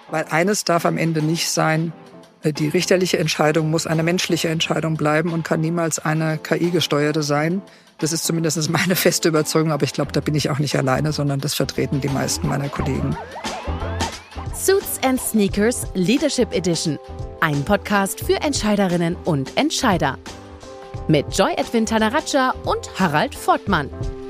Weil eines darf am Ende nicht sein, die richterliche Entscheidung muss eine menschliche Entscheidung bleiben und kann niemals eine KI-gesteuerte sein. Das ist zumindest meine feste Überzeugung, aber ich glaube, da bin ich auch nicht alleine, sondern das vertreten die meisten meiner Kollegen. Suits and Sneakers Leadership Edition. Ein Podcast für Entscheiderinnen und Entscheider. Mit Joy Edwin Tanaraja und Harald Voltmann.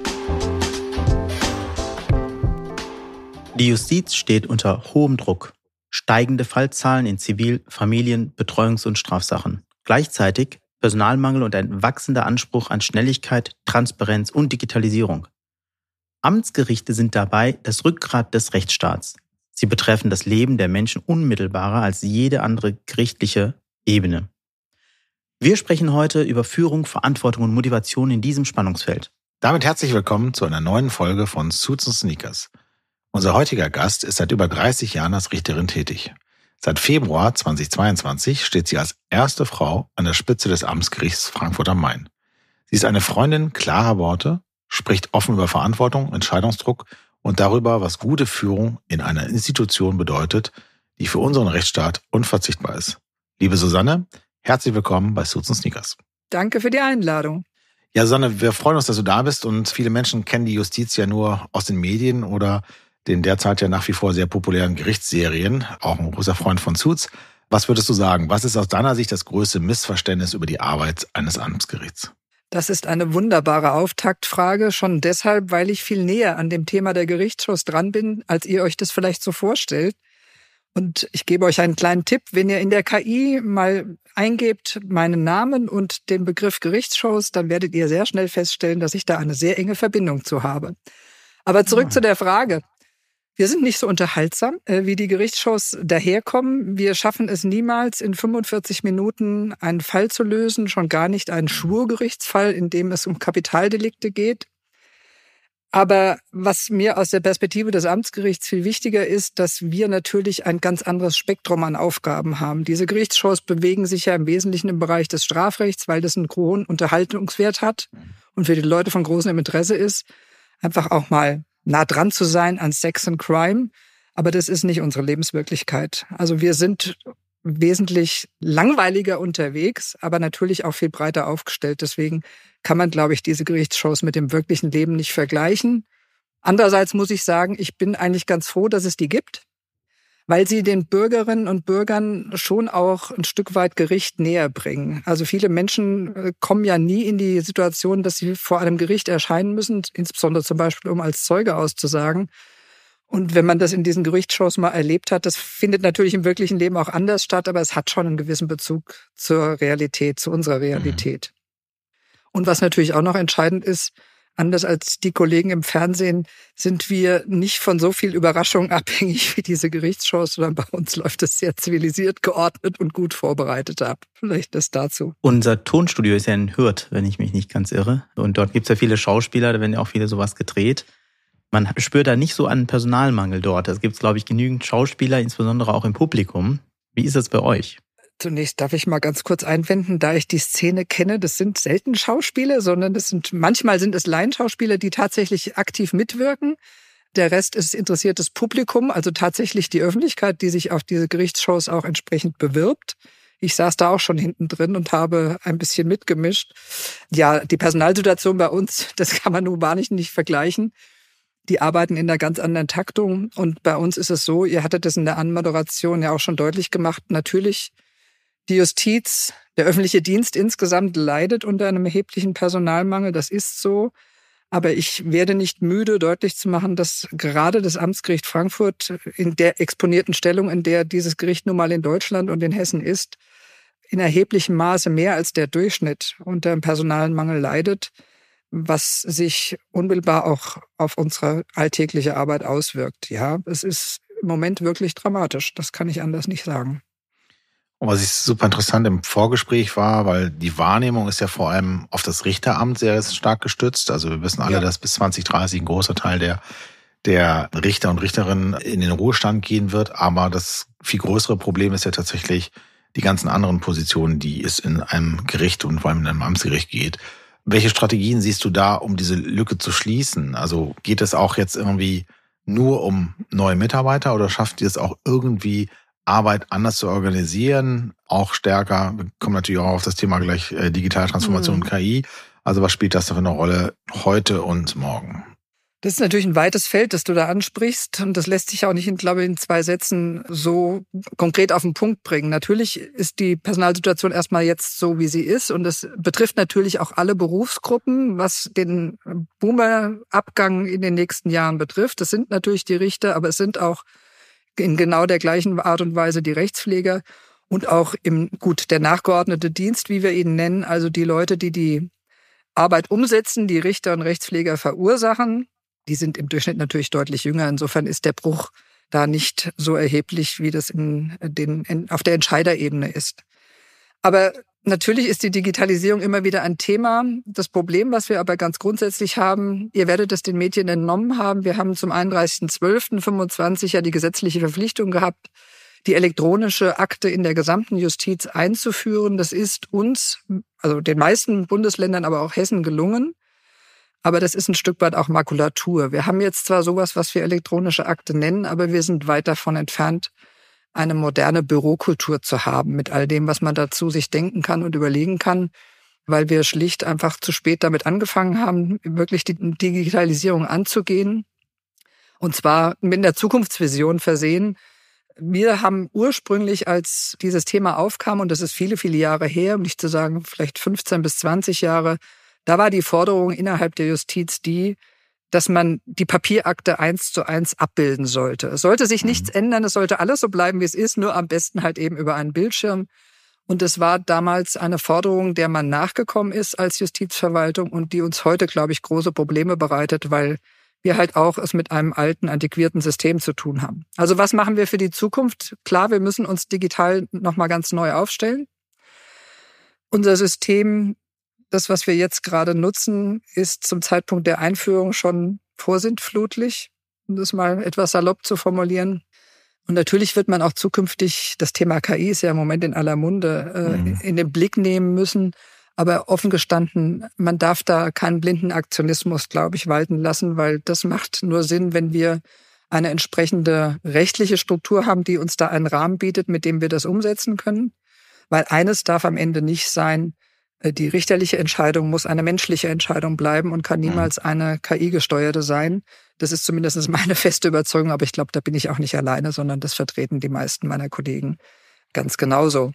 Die Justiz steht unter hohem Druck. Steigende Fallzahlen in Zivil-, Familien-, Betreuungs- und Strafsachen. Gleichzeitig Personalmangel und ein wachsender Anspruch an Schnelligkeit, Transparenz und Digitalisierung. Amtsgerichte sind dabei das Rückgrat des Rechtsstaats. Sie betreffen das Leben der Menschen unmittelbarer als jede andere gerichtliche Ebene. Wir sprechen heute über Führung, Verantwortung und Motivation in diesem Spannungsfeld. Damit herzlich willkommen zu einer neuen Folge von Suits and Sneakers. Unser heutiger Gast ist seit über 30 Jahren als Richterin tätig. Seit Februar 2022 steht sie als erste Frau an der Spitze des Amtsgerichts Frankfurt am Main. Sie ist eine Freundin klarer Worte, spricht offen über Verantwortung, Entscheidungsdruck und darüber, was gute Führung in einer Institution bedeutet, die für unseren Rechtsstaat unverzichtbar ist. Liebe Susanne, herzlich willkommen bei Suits and Sneakers. Danke für die Einladung. Ja, Susanne, wir freuen uns, dass du da bist und viele Menschen kennen die Justiz ja nur aus den Medien oder den derzeit ja nach wie vor sehr populären Gerichtsserien, auch ein großer Freund von Suits. Was würdest du sagen? Was ist aus deiner Sicht das größte Missverständnis über die Arbeit eines Amtsgerichts? Das ist eine wunderbare Auftaktfrage, schon deshalb, weil ich viel näher an dem Thema der Gerichtsshows dran bin, als ihr euch das vielleicht so vorstellt. Und ich gebe euch einen kleinen Tipp, wenn ihr in der KI mal eingebt meinen Namen und den Begriff Gerichtsshows, dann werdet ihr sehr schnell feststellen, dass ich da eine sehr enge Verbindung zu habe. Aber zurück zu der Frage. Wir sind nicht so unterhaltsam, wie die Gerichtsshows daherkommen. Wir schaffen es niemals, in 45 Minuten einen Fall zu lösen, schon gar nicht einen Schwurgerichtsfall, in dem es um Kapitaldelikte geht. Aber was mir aus der Perspektive des Amtsgerichts viel wichtiger ist, dass wir natürlich ein ganz anderes Spektrum an Aufgaben haben. Diese Gerichtsshows bewegen sich ja im Wesentlichen im Bereich des Strafrechts, weil das einen hohen Unterhaltungswert hat und für die Leute von großem Interesse ist, einfach auch mal nah dran zu sein an Sex and Crime. Aber das ist nicht unsere Lebenswirklichkeit. Also wir sind wesentlich langweiliger unterwegs, aber natürlich auch viel breiter aufgestellt. Deswegen kann man, glaube ich, diese Gerichtsshows mit dem wirklichen Leben nicht vergleichen. Andererseits muss ich sagen, ich bin eigentlich ganz froh, dass es die gibt, weil sie den Bürgerinnen und Bürgern schon auch ein Stück weit Gericht näher bringen. Also viele Menschen kommen ja nie in die Situation, dass sie vor einem Gericht erscheinen müssen, insbesondere zum Beispiel, um als Zeuge auszusagen. Und wenn man das in diesen Gerichtsshows mal erlebt hat, das findet natürlich im wirklichen Leben auch anders statt, aber es hat schon einen gewissen Bezug zur Realität, zu unserer Realität. Und was natürlich auch noch entscheidend ist, anders als die Kollegen im Fernsehen sind wir nicht von so viel Überraschung abhängig wie diese Gerichtsshows, sondern bei uns läuft es sehr zivilisiert, geordnet und gut vorbereitet ab. Vielleicht das dazu. Unser Tonstudio ist ja in Hürth, wenn ich mich nicht ganz irre. Und dort gibt es ja viele Schauspieler, da werden ja auch viele sowas gedreht. Man spürt da nicht so einen Personalmangel dort. Es gibt, glaube ich, genügend Schauspieler, insbesondere auch im Publikum. Wie ist das bei euch? Zunächst darf ich mal ganz kurz einwenden, da ich die Szene kenne, das sind selten Schauspieler, sondern manchmal sind es Laienschauspieler, die tatsächlich aktiv mitwirken. Der Rest ist interessiertes Publikum, also tatsächlich die Öffentlichkeit, die sich auf diese Gerichtsshows auch entsprechend bewirbt. Ich saß da auch schon hinten drin und habe ein bisschen mitgemischt. Ja, die Personalsituation bei uns, das kann man nun wahrlich nicht vergleichen. Die arbeiten in einer ganz anderen Taktung und bei uns ist es so, ihr hattet das in der Anmoderation ja auch schon deutlich gemacht, natürlich die Justiz, der öffentliche Dienst insgesamt leidet unter einem erheblichen Personalmangel, das ist so. Aber ich werde nicht müde, deutlich zu machen, dass gerade das Amtsgericht Frankfurt in der exponierten Stellung, in der dieses Gericht nun mal in Deutschland und in Hessen ist, in erheblichem Maße mehr als der Durchschnitt unter dem Personalmangel leidet, was sich unmittelbar auch auf unsere alltägliche Arbeit auswirkt. Ja, es ist im Moment wirklich dramatisch, das kann ich anders nicht sagen. Und was ich super interessant im Vorgespräch war, weil die Wahrnehmung ist ja vor allem auf das Richteramt sehr stark gestützt. Also wir wissen alle, dass bis 2030 ein großer Teil der Richter und Richterinnen in den Ruhestand gehen wird. Aber das viel größere Problem ist ja tatsächlich die ganzen anderen Positionen, die es in einem Gericht und vor allem in einem Amtsgericht geht. Welche Strategien siehst du da, um diese Lücke zu schließen? Also geht es auch jetzt irgendwie nur um neue Mitarbeiter oder schafft ihr es auch irgendwie, Arbeit anders zu organisieren, auch stärker? Wir kommen natürlich auch auf das Thema gleich digitale Transformation und KI. Also was spielt das da für eine Rolle heute und morgen? Das ist natürlich ein weites Feld, das du da ansprichst. Und das lässt sich auch nicht, glaube ich, in 2 Sätzen so konkret auf den Punkt bringen. Natürlich ist die Personalsituation erstmal jetzt so, wie sie ist. Und das betrifft natürlich auch alle Berufsgruppen, was den Boomer-Abgang in den nächsten Jahren betrifft. Das sind natürlich die Richter, aber es sind auch in genau der gleichen Art und Weise die Rechtspfleger und auch der nachgeordnete Dienst, wie wir ihn nennen, also die Leute, die die Arbeit umsetzen, die Richter und Rechtspfleger verursachen. Die sind im Durchschnitt natürlich deutlich jünger. Insofern ist der Bruch da nicht so erheblich, wie das auf der Entscheiderebene ist. Aber natürlich ist die Digitalisierung immer wieder ein Thema. Das Problem, was wir aber ganz grundsätzlich haben, ihr werdet es den Medien entnommen haben, wir haben zum 31.12.25 ja die gesetzliche Verpflichtung gehabt, die elektronische Akte in der gesamten Justiz einzuführen. Das ist uns, also den meisten Bundesländern, aber auch Hessen gelungen. Aber das ist ein Stück weit auch Makulatur. Wir haben jetzt zwar sowas, was wir elektronische Akte nennen, aber wir sind weit davon entfernt, eine moderne Bürokultur zu haben mit all dem, was man dazu sich denken kann und überlegen kann, weil wir schlicht einfach zu spät damit angefangen haben, wirklich die Digitalisierung anzugehen. Und zwar mit einer Zukunftsvision versehen. Wir haben ursprünglich, als dieses Thema aufkam, und das ist viele, viele Jahre her, um nicht zu sagen vielleicht 15 bis 20 Jahre, da war die Forderung innerhalb der Justiz dass man die Papierakte 1:1 abbilden sollte. Es sollte sich nichts ändern, es sollte alles so bleiben, wie es ist, nur am besten halt eben über einen Bildschirm. Und es war damals eine Forderung, der man nachgekommen ist als Justizverwaltung und die uns heute, glaube ich, große Probleme bereitet, weil wir halt auch es mit einem alten, antiquierten System zu tun haben. Also was machen wir für die Zukunft? Klar, wir müssen uns digital nochmal ganz neu aufstellen. Unser System, das, was wir jetzt gerade nutzen, ist zum Zeitpunkt der Einführung schon vorsintflutlich, um das mal etwas salopp zu formulieren. Und natürlich wird man auch zukünftig, das Thema KI ist ja im Moment in aller Munde, in den Blick nehmen müssen. Aber offen gestanden, man darf da keinen blinden Aktionismus, glaube ich, walten lassen, weil das macht nur Sinn, wenn wir eine entsprechende rechtliche Struktur haben, die uns da einen Rahmen bietet, mit dem wir das umsetzen können. Weil eines darf am Ende nicht sein, die richterliche Entscheidung muss eine menschliche Entscheidung bleiben und kann niemals eine KI-gesteuerte sein. Das ist zumindest meine feste Überzeugung, aber ich glaube, da bin ich auch nicht alleine, sondern das vertreten die meisten meiner Kollegen ganz genauso.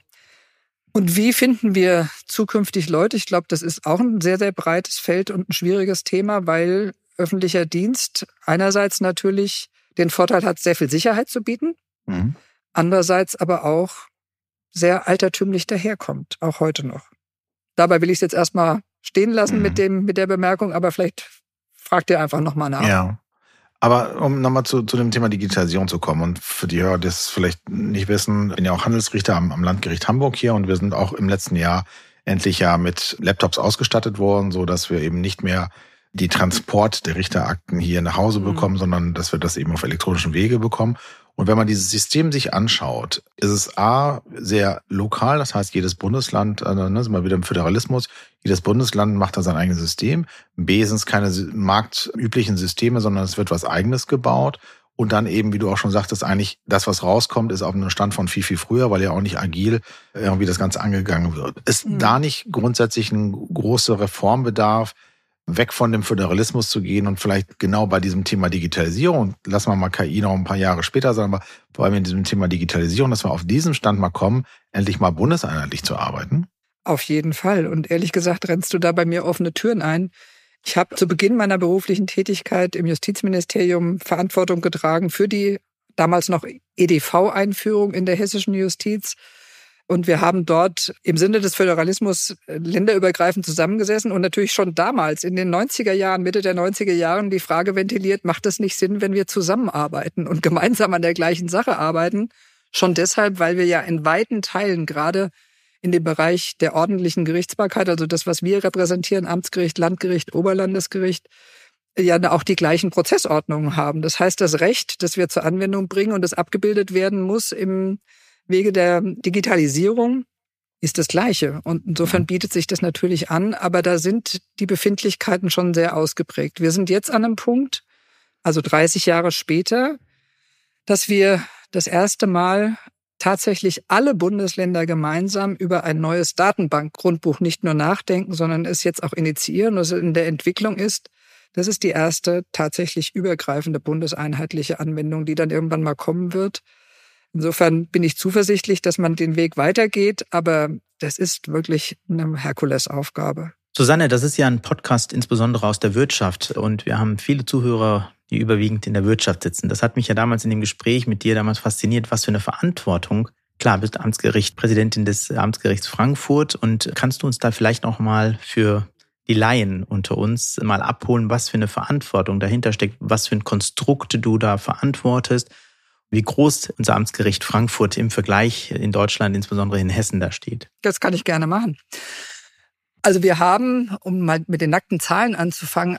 Und wie finden wir zukünftig Leute? Ich glaube, das ist auch ein sehr, sehr breites Feld und ein schwieriges Thema, weil öffentlicher Dienst einerseits natürlich den Vorteil hat, sehr viel Sicherheit zu bieten, andererseits aber auch sehr altertümlich daherkommt, auch heute noch. Dabei will ich es jetzt erstmal stehen lassen mit der Bemerkung, aber vielleicht fragt ihr einfach nochmal nach. Ja, aber um nochmal zu dem Thema Digitalisierung zu kommen und für die Hörer, die es vielleicht nicht wissen, ich bin ja auch Handelsrichter am Landgericht Hamburg hier und wir sind auch im letzten Jahr endlich ja mit Laptops ausgestattet worden, so dass wir eben nicht mehr die Transport der Richterakten hier nach Hause bekommen, sondern dass wir das eben auf elektronischen Wege bekommen. Und wenn man dieses System sich anschaut, ist es A, sehr lokal, das heißt jedes Bundesland, sind wir wieder im Föderalismus, jedes Bundesland macht da sein eigenes System. B, sind es keine marktüblichen Systeme, sondern es wird was Eigenes gebaut. Und dann eben, wie du auch schon sagtest, eigentlich das, was rauskommt, ist auf einem Stand von viel, viel früher, weil ja auch nicht agil irgendwie das Ganze angegangen wird. Ist da nicht grundsätzlich ein großer Reformbedarf, weg von dem Föderalismus zu gehen und vielleicht genau bei diesem Thema Digitalisierung, lassen wir mal KI noch ein paar Jahre später sein, aber vor allem in diesem Thema Digitalisierung, dass wir auf diesen Stand mal kommen, endlich mal bundeseinheitlich zu arbeiten? Auf jeden Fall. Und ehrlich gesagt rennst du da bei mir offene Türen ein. Ich habe zu Beginn meiner beruflichen Tätigkeit im Justizministerium Verantwortung getragen für die damals noch EDV-Einführung in der hessischen Justiz. Und wir haben dort im Sinne des Föderalismus länderübergreifend zusammengesessen und natürlich schon damals in den 90er Jahren, Mitte der 90er Jahren die Frage ventiliert, macht es nicht Sinn, wenn wir zusammenarbeiten und gemeinsam an der gleichen Sache arbeiten? Schon deshalb, weil wir ja in weiten Teilen gerade in dem Bereich der ordentlichen Gerichtsbarkeit, also das, was wir repräsentieren, Amtsgericht, Landgericht, Oberlandesgericht, ja auch die gleichen Prozessordnungen haben. Das heißt, das Recht, das wir zur Anwendung bringen und das abgebildet werden muss im Wege der Digitalisierung, ist das Gleiche. Und insofern bietet sich das natürlich an, aber da sind die Befindlichkeiten schon sehr ausgeprägt. Wir sind jetzt an einem Punkt, also 30 Jahre später, dass wir das erste Mal tatsächlich alle Bundesländer gemeinsam über ein neues Datenbankgrundbuch nicht nur nachdenken, sondern es jetzt auch initiieren, dass es in der Entwicklung ist. Das ist die erste tatsächlich übergreifende bundeseinheitliche Anwendung, die dann irgendwann mal kommen wird. Insofern bin ich zuversichtlich, dass man den Weg weitergeht, aber das ist wirklich eine Herkulesaufgabe. Susanne, das ist ja ein Podcast insbesondere aus der Wirtschaft und wir haben viele Zuhörer, die überwiegend in der Wirtschaft sitzen. Das hat mich ja damals in dem Gespräch mit dir damals fasziniert, was für eine Verantwortung. Klar, bist Präsidentin des Amtsgerichts Frankfurt und kannst du uns da vielleicht noch mal für die Laien unter uns mal abholen, was für eine Verantwortung dahinter steckt, was für ein Konstrukt du da verantwortest, wie groß unser Amtsgericht Frankfurt im Vergleich in Deutschland, insbesondere in Hessen, da steht. Das kann ich gerne machen. Also wir haben, um mal mit den nackten Zahlen anzufangen,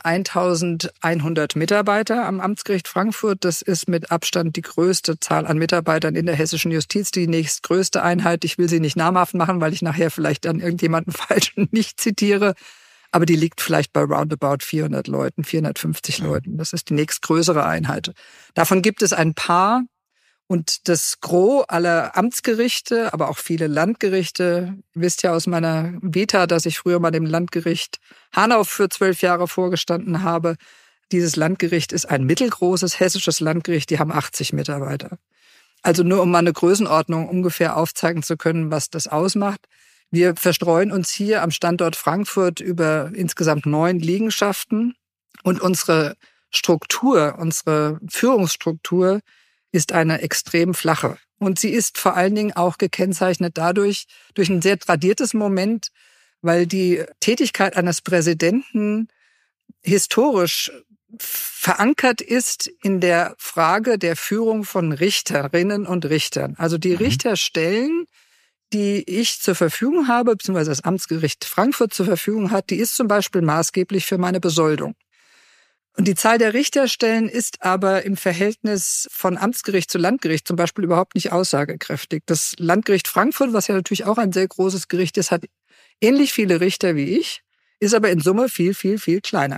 1100 Mitarbeiter am Amtsgericht Frankfurt. Das ist mit Abstand die größte Zahl an Mitarbeitern in der hessischen Justiz, die nächstgrößte Einheit. Ich will sie nicht namhaft machen, weil ich nachher vielleicht dann irgendjemanden falsch nicht zitiere. Aber die liegt vielleicht bei roundabout 400 Leuten, 450 Leuten. Das ist die nächstgrößere Einheit. Davon gibt es ein paar. Und das Gros aller Amtsgerichte, aber auch viele Landgerichte, ihr wisst ja aus meiner Vita, dass ich früher mal dem Landgericht Hanau für 12 Jahre vorgestanden habe. Dieses Landgericht ist ein mittelgroßes hessisches Landgericht, die haben 80 Mitarbeiter. Also nur um mal eine Größenordnung ungefähr aufzeigen zu können, was das ausmacht. Wir verstreuen uns hier am Standort Frankfurt über insgesamt 9 Liegenschaften und unsere Struktur, unsere Führungsstruktur ist eine extrem flache. Und sie ist vor allen Dingen auch gekennzeichnet durch ein sehr tradiertes Moment, weil die Tätigkeit eines Präsidenten historisch verankert ist in der Frage der Führung von Richterinnen und Richtern. Also die Richterstellen, die ich zur Verfügung habe, beziehungsweise das Amtsgericht Frankfurt zur Verfügung hat, die ist zum Beispiel maßgeblich für meine Besoldung. Und die Zahl der Richterstellen ist aber im Verhältnis von Amtsgericht zu Landgericht zum Beispiel überhaupt nicht aussagekräftig. Das Landgericht Frankfurt, was ja natürlich auch ein sehr großes Gericht ist, hat ähnlich viele Richter wie ich, ist aber in Summe viel, viel, viel kleiner.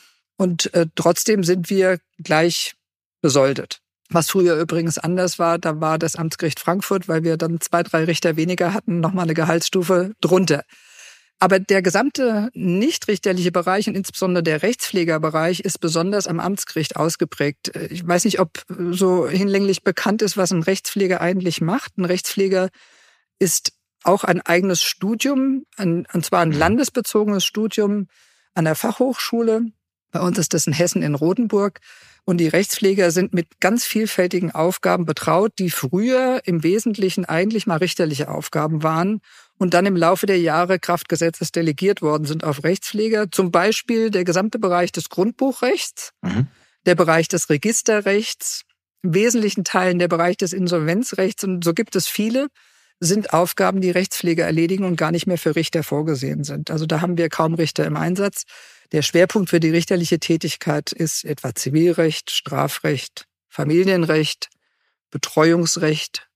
Und trotzdem sind wir gleich besoldet. Was früher übrigens anders war, da war das Amtsgericht Frankfurt, weil wir dann 2, 3 Richter weniger hatten, nochmal eine Gehaltsstufe drunter. Aber der gesamte nichtrichterliche Bereich und insbesondere der Rechtspflegerbereich ist besonders am Amtsgericht ausgeprägt. Ich weiß nicht, ob so hinlänglich bekannt ist, was ein Rechtspfleger eigentlich macht. Ein Rechtspfleger ist auch ein eigenes Studium, und zwar ein landesbezogenes Studium an der Fachhochschule. Bei uns ist das in Hessen in Rotenburg. Und die Rechtspfleger sind mit ganz vielfältigen Aufgaben betraut, die früher im Wesentlichen eigentlich mal richterliche Aufgaben waren und dann im Laufe der Jahre Kraft Gesetzes delegiert worden sind auf Rechtspfleger. Zum Beispiel der gesamte Bereich des Grundbuchrechts, der Bereich des Registerrechts, im wesentlichen Teilen der Bereich des Insolvenzrechts. Und so gibt es viele, sind Aufgaben, die Rechtspfleger erledigen und gar nicht mehr für Richter vorgesehen sind. Also da haben wir kaum Richter im Einsatz. Der Schwerpunkt für die richterliche Tätigkeit ist etwa Zivilrecht, Strafrecht, Familienrecht, Betreuungsrecht.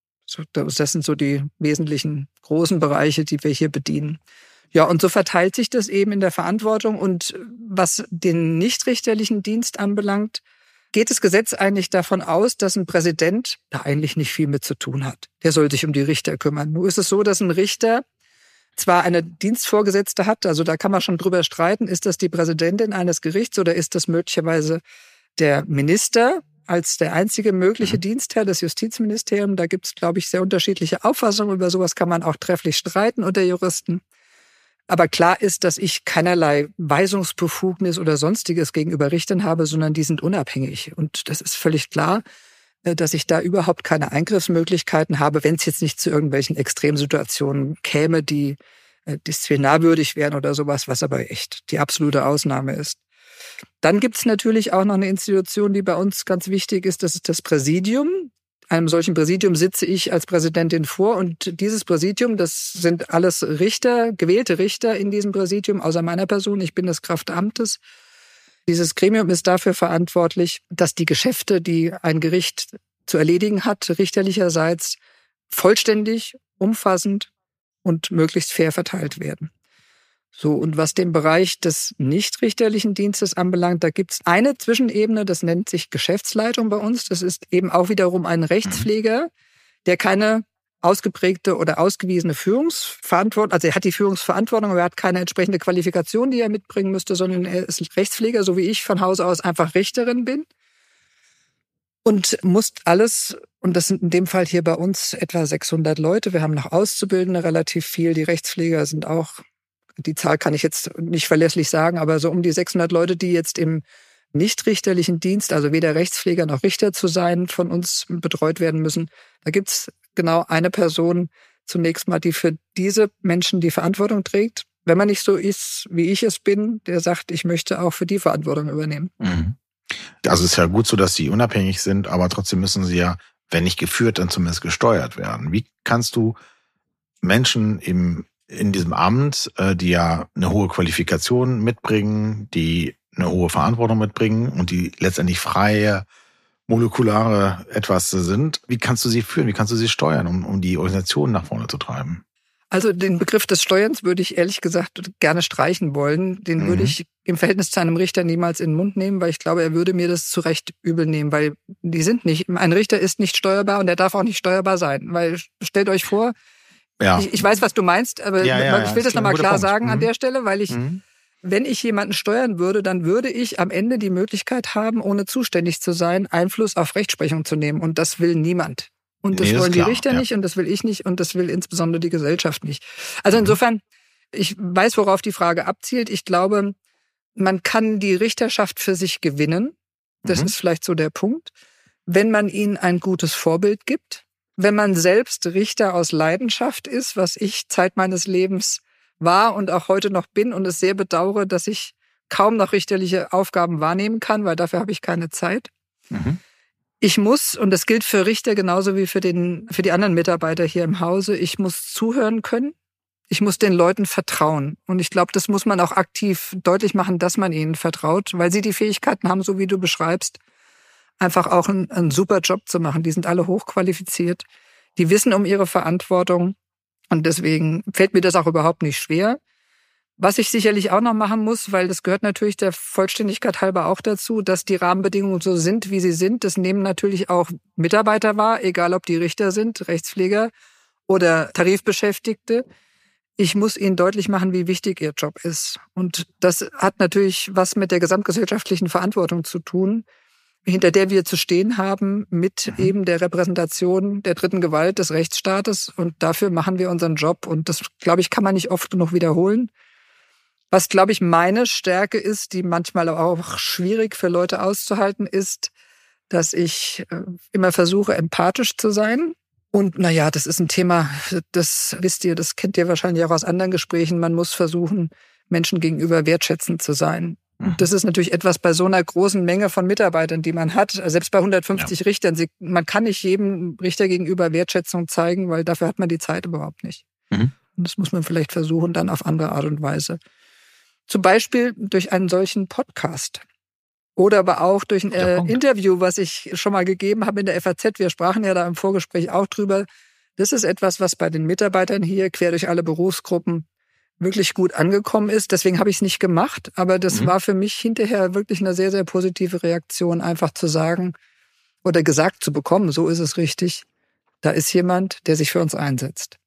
Das sind so die wesentlichen großen Bereiche, die wir hier bedienen. Ja, und so verteilt sich das eben in der Verantwortung. Und was den nichtrichterlichen Dienst anbelangt, geht das Gesetz eigentlich davon aus, dass ein Präsident da eigentlich nicht viel mit zu tun hat. Der soll sich um die Richter kümmern. Nur ist es so, dass ein Richter zwar eine Dienstvorgesetzte hat, also da kann man schon drüber streiten, ist das die Präsidentin eines Gerichts oder ist das möglicherweise der Minister als der einzige mögliche Dienstherr des Justizministeriums. Da gibt es, glaube ich, sehr unterschiedliche Auffassungen. Über sowas kann man auch trefflich streiten unter Juristen. Aber klar ist, dass ich keinerlei Weisungsbefugnis oder Sonstiges gegenüber Richtern habe, sondern die sind unabhängig. Und das ist völlig klar, dass ich da überhaupt keine Eingriffsmöglichkeiten habe, wenn es jetzt nicht zu irgendwelchen Extremsituationen käme, die disziplinarwürdig wären oder sowas, was aber echt die absolute Ausnahme ist. Dann gibt es natürlich auch noch eine Institution, die bei uns ganz wichtig ist, das ist das Präsidium. Einem solchen Präsidium sitze ich als Präsidentin vor und dieses Präsidium, das sind alles Richter, gewählte Richter in diesem Präsidium, außer meiner Person, ich bin das Kraft Amtes. Dieses Gremium ist dafür verantwortlich, dass die Geschäfte, die ein Gericht zu erledigen hat, richterlicherseits vollständig, umfassend und möglichst fair verteilt werden. So, und was den Bereich des nichtrichterlichen Dienstes anbelangt, da gibt es eine Zwischenebene, das nennt sich Geschäftsleitung bei uns. Das ist eben auch wiederum ein Rechtspfleger, der keine ausgeprägte oder ausgewiesene Führungsverantwortung, also er hat die Führungsverantwortung, aber er hat keine entsprechende Qualifikation, die er mitbringen müsste, sondern er ist Rechtspfleger, so wie ich von Hause aus einfach Richterin bin. Und muss alles, und das sind in dem Fall hier bei uns etwa 600 Leute, wir haben noch Auszubildende relativ viel, die Rechtspfleger sind auch, die Zahl kann ich jetzt nicht verlässlich sagen, aber so um die 600 Leute, die jetzt im nichtrichterlichen Dienst, also weder Rechtspfleger noch Richter zu sein, von uns betreut werden müssen. Da gibt's genau eine Person zunächst mal, die für diese Menschen die Verantwortung trägt. Wenn man nicht so ist, wie ich es bin, der sagt, ich möchte auch für die Verantwortung übernehmen. Mhm. Also es ist ja gut so, dass sie unabhängig sind, aber trotzdem müssen sie ja, wenn nicht geführt, dann zumindest gesteuert werden. Wie kannst du Menschen in diesem Amt, die ja eine hohe Qualifikation mitbringen, die eine hohe Verantwortung mitbringen und die letztendlich freie, molekulare etwas sind, wie kannst du sie führen, wie kannst du sie steuern, um die Organisation nach vorne zu treiben? Also den Begriff des Steuerns würde ich ehrlich gesagt gerne streichen wollen. Den würde ich im Verhältnis zu einem Richter niemals in den Mund nehmen, weil ich glaube, er würde mir das zu Recht übel nehmen, weil die sind nicht, ein Richter ist nicht steuerbar und er darf auch nicht steuerbar sein. Weil stellt euch vor, ja. Ich weiß, was du meinst, aber ich will das nochmal klar sagen an der Stelle, weil wenn ich jemanden steuern würde, dann würde ich am Ende die Möglichkeit haben, ohne zuständig zu sein, Einfluss auf Rechtsprechung zu nehmen. Und das will niemand. Und das wollen die Richter nicht und das will ich nicht und das will insbesondere die Gesellschaft nicht. Also insofern, ich weiß, worauf die Frage abzielt. Ich glaube, man kann die Richterschaft für sich gewinnen. Das ist vielleicht so der Punkt. Wenn man ihnen ein gutes Vorbild gibt. Wenn man selbst Richter aus Leidenschaft ist, was ich Zeit meines Lebens war und auch heute noch bin und es sehr bedauere, dass ich kaum noch richterliche Aufgaben wahrnehmen kann, weil dafür habe ich keine Zeit. Ich muss, und das gilt für Richter genauso wie für die anderen Mitarbeiter hier im Hause, ich muss zuhören können. Ich muss den Leuten vertrauen. Und ich glaube, das muss man auch aktiv deutlich machen, dass man ihnen vertraut, weil sie die Fähigkeiten haben, so wie du beschreibst, einfach auch einen super Job zu machen. Die sind alle hochqualifiziert. Die wissen um ihre Verantwortung. Und deswegen fällt mir das auch überhaupt nicht schwer. Was ich sicherlich auch noch machen muss, weil das gehört natürlich der Vollständigkeit halber auch dazu, dass die Rahmenbedingungen so sind, wie sie sind. Das nehmen natürlich auch Mitarbeiter wahr, egal ob die Richter sind, Rechtspfleger oder Tarifbeschäftigte. Ich muss ihnen deutlich machen, wie wichtig ihr Job ist. Und das hat natürlich was mit der gesamtgesellschaftlichen Verantwortung zu tun, hinter der wir zu stehen haben, mit eben der Repräsentation der dritten Gewalt des Rechtsstaates. Und dafür machen wir unseren Job. Und das, glaube ich, kann man nicht oft genug wiederholen. Was, glaube ich, meine Stärke ist, die manchmal auch schwierig für Leute auszuhalten ist, dass ich immer versuche, empathisch zu sein. Und naja, das ist ein Thema, das wisst ihr, das kennt ihr wahrscheinlich auch aus anderen Gesprächen. Man muss versuchen, Menschen gegenüber wertschätzend zu sein. Und das ist natürlich etwas bei so einer großen Menge von Mitarbeitern, die man hat, selbst bei 150 Richtern. Man kann nicht jedem Richter gegenüber Wertschätzung zeigen, weil dafür hat man die Zeit überhaupt nicht. Und das muss man vielleicht versuchen, dann auf andere Art und Weise. Zum Beispiel durch einen solchen Podcast. Oder aber auch durch ein Interview, was ich schon mal gegeben habe in der FAZ. Wir sprachen ja da im Vorgespräch auch drüber. Das ist etwas, was bei den Mitarbeitern hier quer durch alle Berufsgruppen wirklich gut angekommen ist. Deswegen habe ich es nicht gemacht. Aber das war für mich hinterher wirklich eine sehr, sehr positive Reaktion, einfach zu sagen oder gesagt zu bekommen, so ist es richtig. Da ist jemand, der sich für uns einsetzt.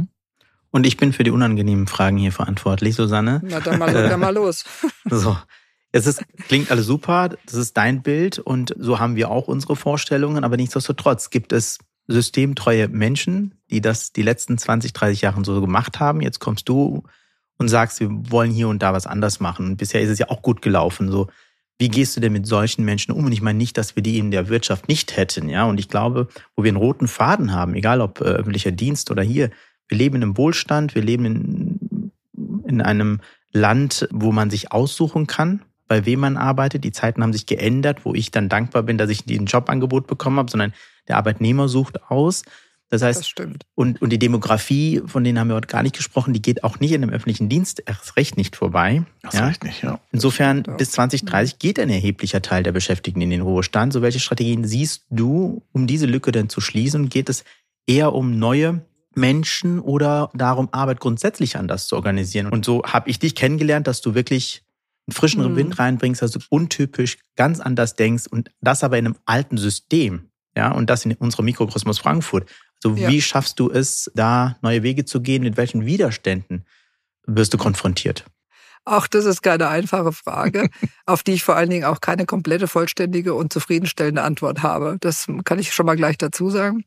Und ich bin für die unangenehmen Fragen hier verantwortlich, Susanne. Na, dann mal los. So. Klingt alles super, das ist dein Bild und so haben wir auch unsere Vorstellungen, aber nichtsdestotrotz gibt es systemtreue Menschen, die das die letzten 20, 30 Jahre so gemacht haben. Jetzt kommst du und sagst, wir wollen hier und da was anders machen. Und bisher ist es ja auch gut gelaufen. So, wie gehst du denn mit solchen Menschen um? Und ich meine nicht, dass wir die in der Wirtschaft nicht hätten, ja. Und ich glaube, wo wir einen roten Faden haben, egal ob öffentlicher Dienst oder hier, wir leben in einem Wohlstand, wir leben in einem Land, wo man sich aussuchen kann, bei wem man arbeitet. Die Zeiten haben sich geändert, wo ich dann dankbar bin, dass ich ein Jobangebot bekommen habe, sondern der Arbeitnehmer sucht aus. Das heißt, das stimmt. Und die Demografie, von denen haben wir heute gar nicht gesprochen, die geht auch nicht in dem öffentlichen Dienst erst recht nicht vorbei. Erst recht nicht, ja. Insofern bis 2030 geht ein erheblicher Teil der Beschäftigten in den Ruhestand. So, welche Strategien siehst du, um diese Lücke denn zu schließen? Geht es eher um neue Menschen oder darum, Arbeit grundsätzlich anders zu organisieren. Und so habe ich dich kennengelernt, dass du wirklich einen frischen Wind reinbringst, dass du untypisch ganz anders denkst und das aber in einem alten System. Ja, und das in unserem Mikrokosmos Frankfurt. Also wie schaffst du es, da neue Wege zu gehen? Mit welchen Widerständen wirst du konfrontiert? Auch das ist keine einfache Frage, auf die ich vor allen Dingen auch keine komplette, vollständige und zufriedenstellende Antwort habe. Das kann ich schon mal gleich dazu sagen.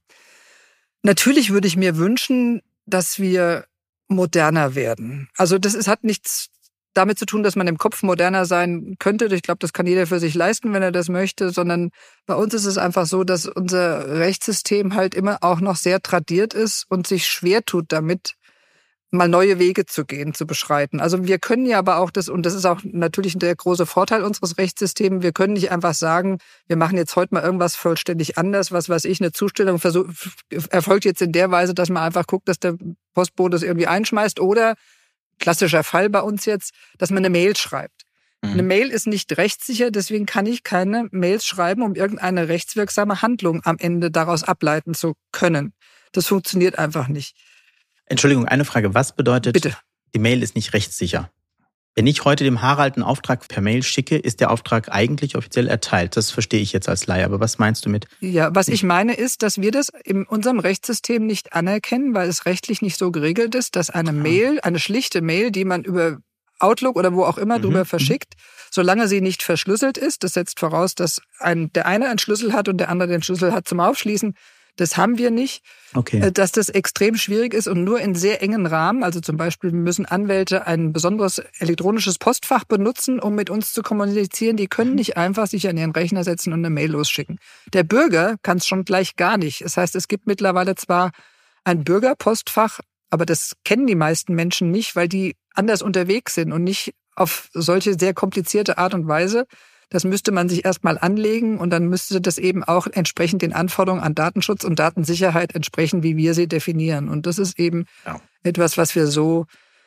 Natürlich würde ich mir wünschen, dass wir moderner werden. Also hat nichts damit zu tun, dass man im Kopf moderner sein könnte. Ich glaube, das kann jeder für sich leisten, wenn er das möchte, sondern bei uns ist es einfach so, dass unser Rechtssystem halt immer auch noch sehr tradiert ist und sich schwer tut damit, mal neue Wege zu gehen, zu beschreiten. Also wir können ja aber auch und das ist auch natürlich der große Vorteil unseres Rechtssystems, wir können nicht einfach sagen, wir machen jetzt heute mal irgendwas vollständig anders, was weiß ich, eine Zustellung erfolgt jetzt in der Weise, dass man einfach guckt, dass der Postbote es irgendwie einschmeißt oder, klassischer Fall bei uns jetzt, dass man eine Mail schreibt. Eine Mail ist nicht rechtssicher, deswegen kann ich keine Mails schreiben, um irgendeine rechtswirksame Handlung am Ende daraus ableiten zu können. Das funktioniert einfach nicht. Entschuldigung, eine Frage. Was bedeutet, Bitte. Die Mail ist nicht rechtssicher? Wenn ich heute dem Harald einen Auftrag per Mail schicke, ist der Auftrag eigentlich offiziell erteilt. Das verstehe ich jetzt als Laie. Aber was meinst du mit? Ja, was ich meine ist, dass wir das in unserem Rechtssystem nicht anerkennen, weil es rechtlich nicht so geregelt ist, dass eine Mail, eine schlichte Mail, die man über Outlook oder wo auch immer drüber verschickt, solange sie nicht verschlüsselt ist, das setzt voraus, dass der eine einen Schlüssel hat und der andere den Schlüssel hat zum Aufschließen. Das haben wir nicht, dass das extrem schwierig ist und nur in sehr engen Rahmen. Also zum Beispiel müssen Anwälte ein besonderes elektronisches Postfach benutzen, um mit uns zu kommunizieren. Die können nicht einfach sich an ihren Rechner setzen und eine Mail losschicken. Der Bürger kann es schon gleich gar nicht. Das heißt, es gibt mittlerweile zwar ein Bürgerpostfach, aber das kennen die meisten Menschen nicht, weil die anders unterwegs sind und nicht auf solche sehr komplizierte Art und Weise. Das müsste man sich erstmal anlegen und dann müsste das eben auch entsprechend den Anforderungen an Datenschutz und Datensicherheit entsprechen, wie wir sie definieren. Und das ist eben etwas, was wir so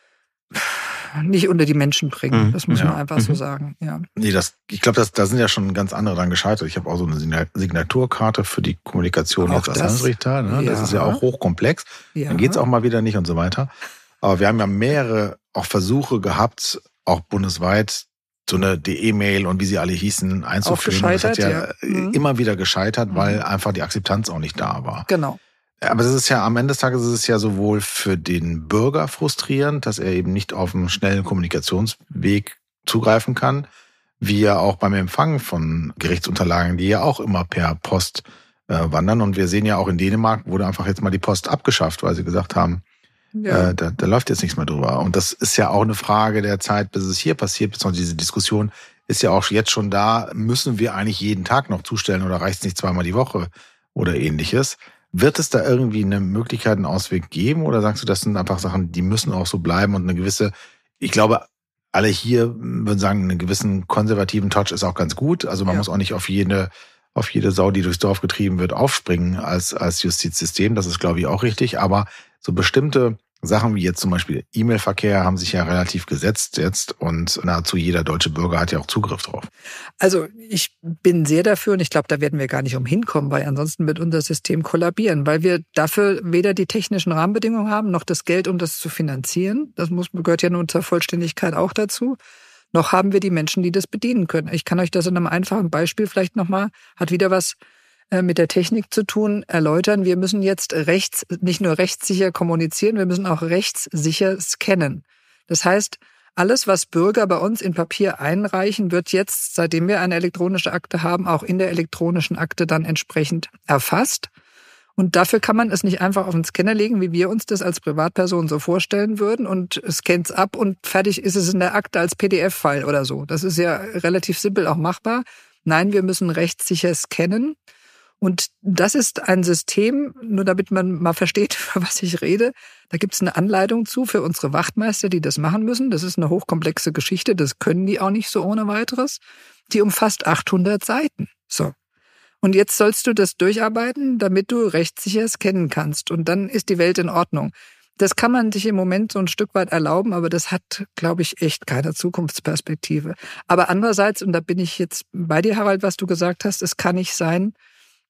nicht unter die Menschen bringen. Das muss man einfach so sagen. Ja. Nee, ich glaube, da sind ja schon ganz andere dran gescheitert. Ich habe auch so eine Signaturkarte für die Kommunikation jetzt als Landesrichter. Ne? Das ist ja auch hochkomplex. Ja. Dann geht's auch mal wieder nicht und so weiter. Aber wir haben ja mehrere auch Versuche gehabt, auch bundesweit, so eine E-Mail und wie sie alle hießen, einzuführen. Das hat ja immer wieder gescheitert, weil einfach die Akzeptanz auch nicht da war. Genau. Aber das ist ja am Ende des Tages ist es ja sowohl für den Bürger frustrierend, dass er eben nicht auf einen schnellen Kommunikationsweg zugreifen kann, wie ja auch beim Empfang von Gerichtsunterlagen, die ja auch immer per Post wandern. Und wir sehen ja auch in Dänemark wurde einfach jetzt mal die Post abgeschafft, weil sie gesagt haben, da läuft jetzt nichts mehr drüber. Und das ist ja auch eine Frage der Zeit, bis es hier passiert, beziehungsweise diese Diskussion ist ja auch jetzt schon da, müssen wir eigentlich jeden Tag noch zustellen oder reicht es nicht zweimal die Woche oder ähnliches. Wird es da irgendwie eine Möglichkeit, einen Ausweg geben oder sagst du, das sind einfach Sachen, die müssen auch so bleiben und eine gewisse, ich glaube, alle hier würden sagen, einen gewissen konservativen Touch ist auch ganz gut. Also man muss auch nicht auf jede Sau, die durchs Dorf getrieben wird, aufspringen als Justizsystem. Das ist, glaube ich, auch richtig. Aber so bestimmte Sachen wie jetzt zum Beispiel E-Mail-Verkehr haben sich ja relativ gesetzt jetzt und nahezu jeder deutsche Bürger hat ja auch Zugriff drauf. Also ich bin sehr dafür und ich glaube, da werden wir gar nicht umhin kommen, weil ansonsten wird unser System kollabieren, weil wir dafür weder die technischen Rahmenbedingungen haben, noch das Geld, um das zu finanzieren. Das gehört ja nun zur Vollständigkeit auch dazu. Noch haben wir die Menschen, die das bedienen können. Ich kann euch das in einem einfachen Beispiel vielleicht nochmal, hat wieder was mit der Technik zu tun, erläutern. Wir müssen jetzt nicht nur rechtssicher kommunizieren, wir müssen auch rechtssicher scannen. Das heißt, alles, was Bürger bei uns in Papier einreichen, wird jetzt, seitdem wir eine elektronische Akte haben, auch in der elektronischen Akte dann entsprechend erfasst. Und dafür kann man es nicht einfach auf den Scanner legen, wie wir uns das als Privatperson so vorstellen würden und scannt's ab und fertig ist es in der Akte als PDF-File oder so. Das ist ja relativ simpel auch machbar. Nein, wir müssen rechtssicher scannen. Und das ist ein System, nur damit man mal versteht, über was ich rede. Da gibt es eine Anleitung zu für unsere Wachtmeister, die das machen müssen. Das ist eine hochkomplexe Geschichte, das können die auch nicht so ohne weiteres. Die umfasst 800 Seiten. So. Und jetzt sollst du das durcharbeiten, damit du rechtssicher scannen kannst. Und dann ist die Welt in Ordnung. Das kann man sich im Moment so ein Stück weit erlauben, aber das hat, glaube ich, echt keine Zukunftsperspektive. Aber andererseits, und da bin ich jetzt bei dir, Harald, was du gesagt hast, es kann nicht sein,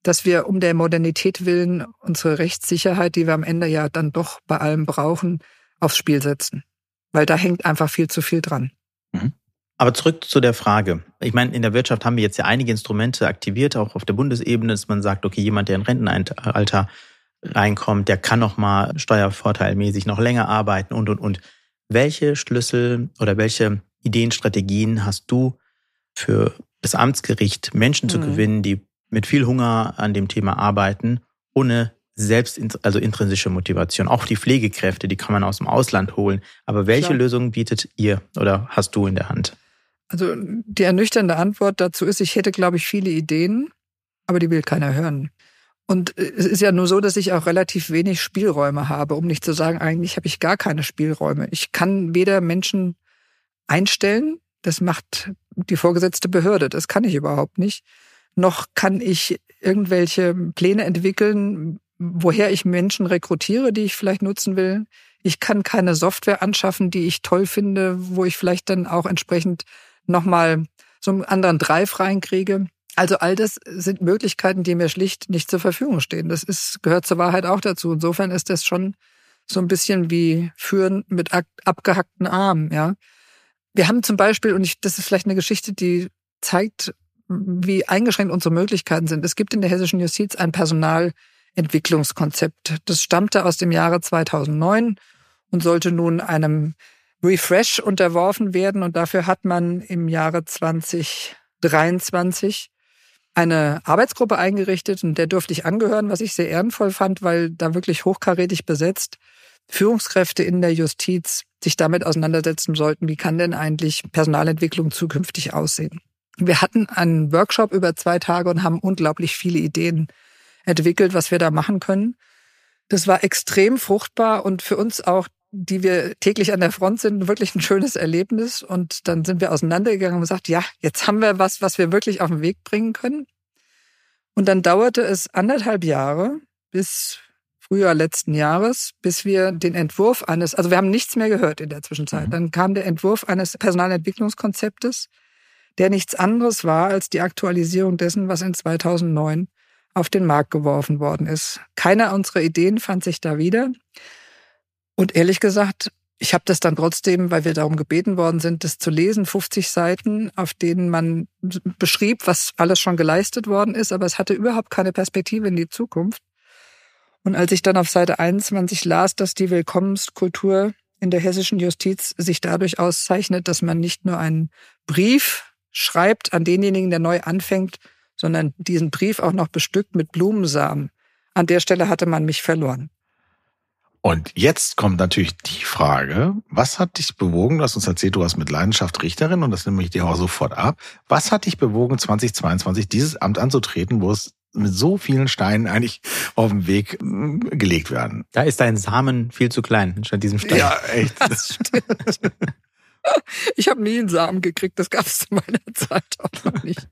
dass wir um der Modernität willen unsere Rechtssicherheit, die wir am Ende ja dann doch bei allem brauchen, aufs Spiel setzen. Weil da hängt einfach viel zu viel dran. Mhm. Aber zurück zu der Frage. Ich meine, in der Wirtschaft haben wir jetzt ja einige Instrumente aktiviert, auch auf der Bundesebene, dass man sagt, okay, jemand, der in Rentenalter reinkommt, der kann noch mal steuervorteilmäßig noch länger arbeiten und. Welche Schlüssel oder welche Ideen, Strategien hast du für das Amtsgericht, Menschen zu gewinnen, die mit viel Hunger an dem Thema arbeiten, ohne intrinsische Motivation? Auch die Pflegekräfte, die kann man aus dem Ausland holen. Aber welche Lösungen bietet ihr oder hast du in der Hand? Also die ernüchternde Antwort dazu ist, ich hätte, glaube ich, viele Ideen, aber die will keiner hören. Und es ist ja nur so, dass ich auch relativ wenig Spielräume habe, um nicht zu sagen, eigentlich habe ich gar keine Spielräume. Ich kann weder Menschen einstellen, das macht die vorgesetzte Behörde, das kann ich überhaupt nicht, noch kann ich irgendwelche Pläne entwickeln, woher ich Menschen rekrutiere, die ich vielleicht nutzen will. Ich kann keine Software anschaffen, die ich toll finde, wo ich vielleicht dann auch entsprechend nochmal so einen anderen Drive reinkriege. Also all das sind Möglichkeiten, die mir schlicht nicht zur Verfügung stehen. Gehört zur Wahrheit auch dazu. Insofern ist das schon so ein bisschen wie Führen mit abgehackten Armen, ja. Wir haben zum Beispiel, das ist vielleicht eine Geschichte, die zeigt, wie eingeschränkt unsere Möglichkeiten sind. Es gibt in der hessischen Justiz ein Personalentwicklungskonzept. Das stammte aus dem Jahre 2009 und sollte nun einem Refresh unterworfen werden. Und dafür hat man im Jahre 2023 eine Arbeitsgruppe eingerichtet, und der durfte ich angehören, was ich sehr ehrenvoll fand, weil da wirklich hochkarätig besetzt Führungskräfte in der Justiz sich damit auseinandersetzen sollten, wie kann denn eigentlich Personalentwicklung zukünftig aussehen. Wir hatten einen Workshop über 2 Tage und haben unglaublich viele Ideen entwickelt, was wir da machen können. Das war extrem fruchtbar und für uns auch, die wir täglich an der Front sind, wirklich ein schönes Erlebnis. Und dann sind wir auseinandergegangen und gesagt, ja, jetzt haben wir was wir wirklich auf den Weg bringen können. Und dann dauerte es 1,5 Jahre bis Frühjahr letzten Jahres, bis wir den Entwurf also wir haben nichts mehr gehört in der Zwischenzeit. Dann kam der Entwurf eines Personalentwicklungskonzeptes, der nichts anderes war als die Aktualisierung dessen, was in 2009 auf den Markt geworfen worden ist. Keiner unserer Ideen fand sich da wieder. Und ehrlich gesagt, ich habe das dann trotzdem, weil wir darum gebeten worden sind, das zu lesen, 50 Seiten, auf denen man beschrieb, was alles schon geleistet worden ist, aber es hatte überhaupt keine Perspektive in die Zukunft. Und als ich dann auf Seite 21 las, dass die Willkommenskultur in der hessischen Justiz sich dadurch auszeichnet, dass man nicht nur einen Brief schreibt an denjenigen, der neu anfängt, sondern diesen Brief auch noch bestückt mit Blumensamen. An der Stelle hatte man mich verloren. Und jetzt kommt natürlich die Frage, was hat dich bewogen, du hast uns erzählt, du warst mit Leidenschaft Richterin und das nehme ich dir auch sofort ab. Was hat dich bewogen, 2022 dieses Amt anzutreten, wo es mit so vielen Steinen eigentlich auf dem Weg gelegt werden? Da ist dein Samen viel zu klein statt diesem Stein. Ja, echt. Das stimmt. Ich habe nie einen Samen gekriegt, das gab es zu meiner Zeit auch noch nicht.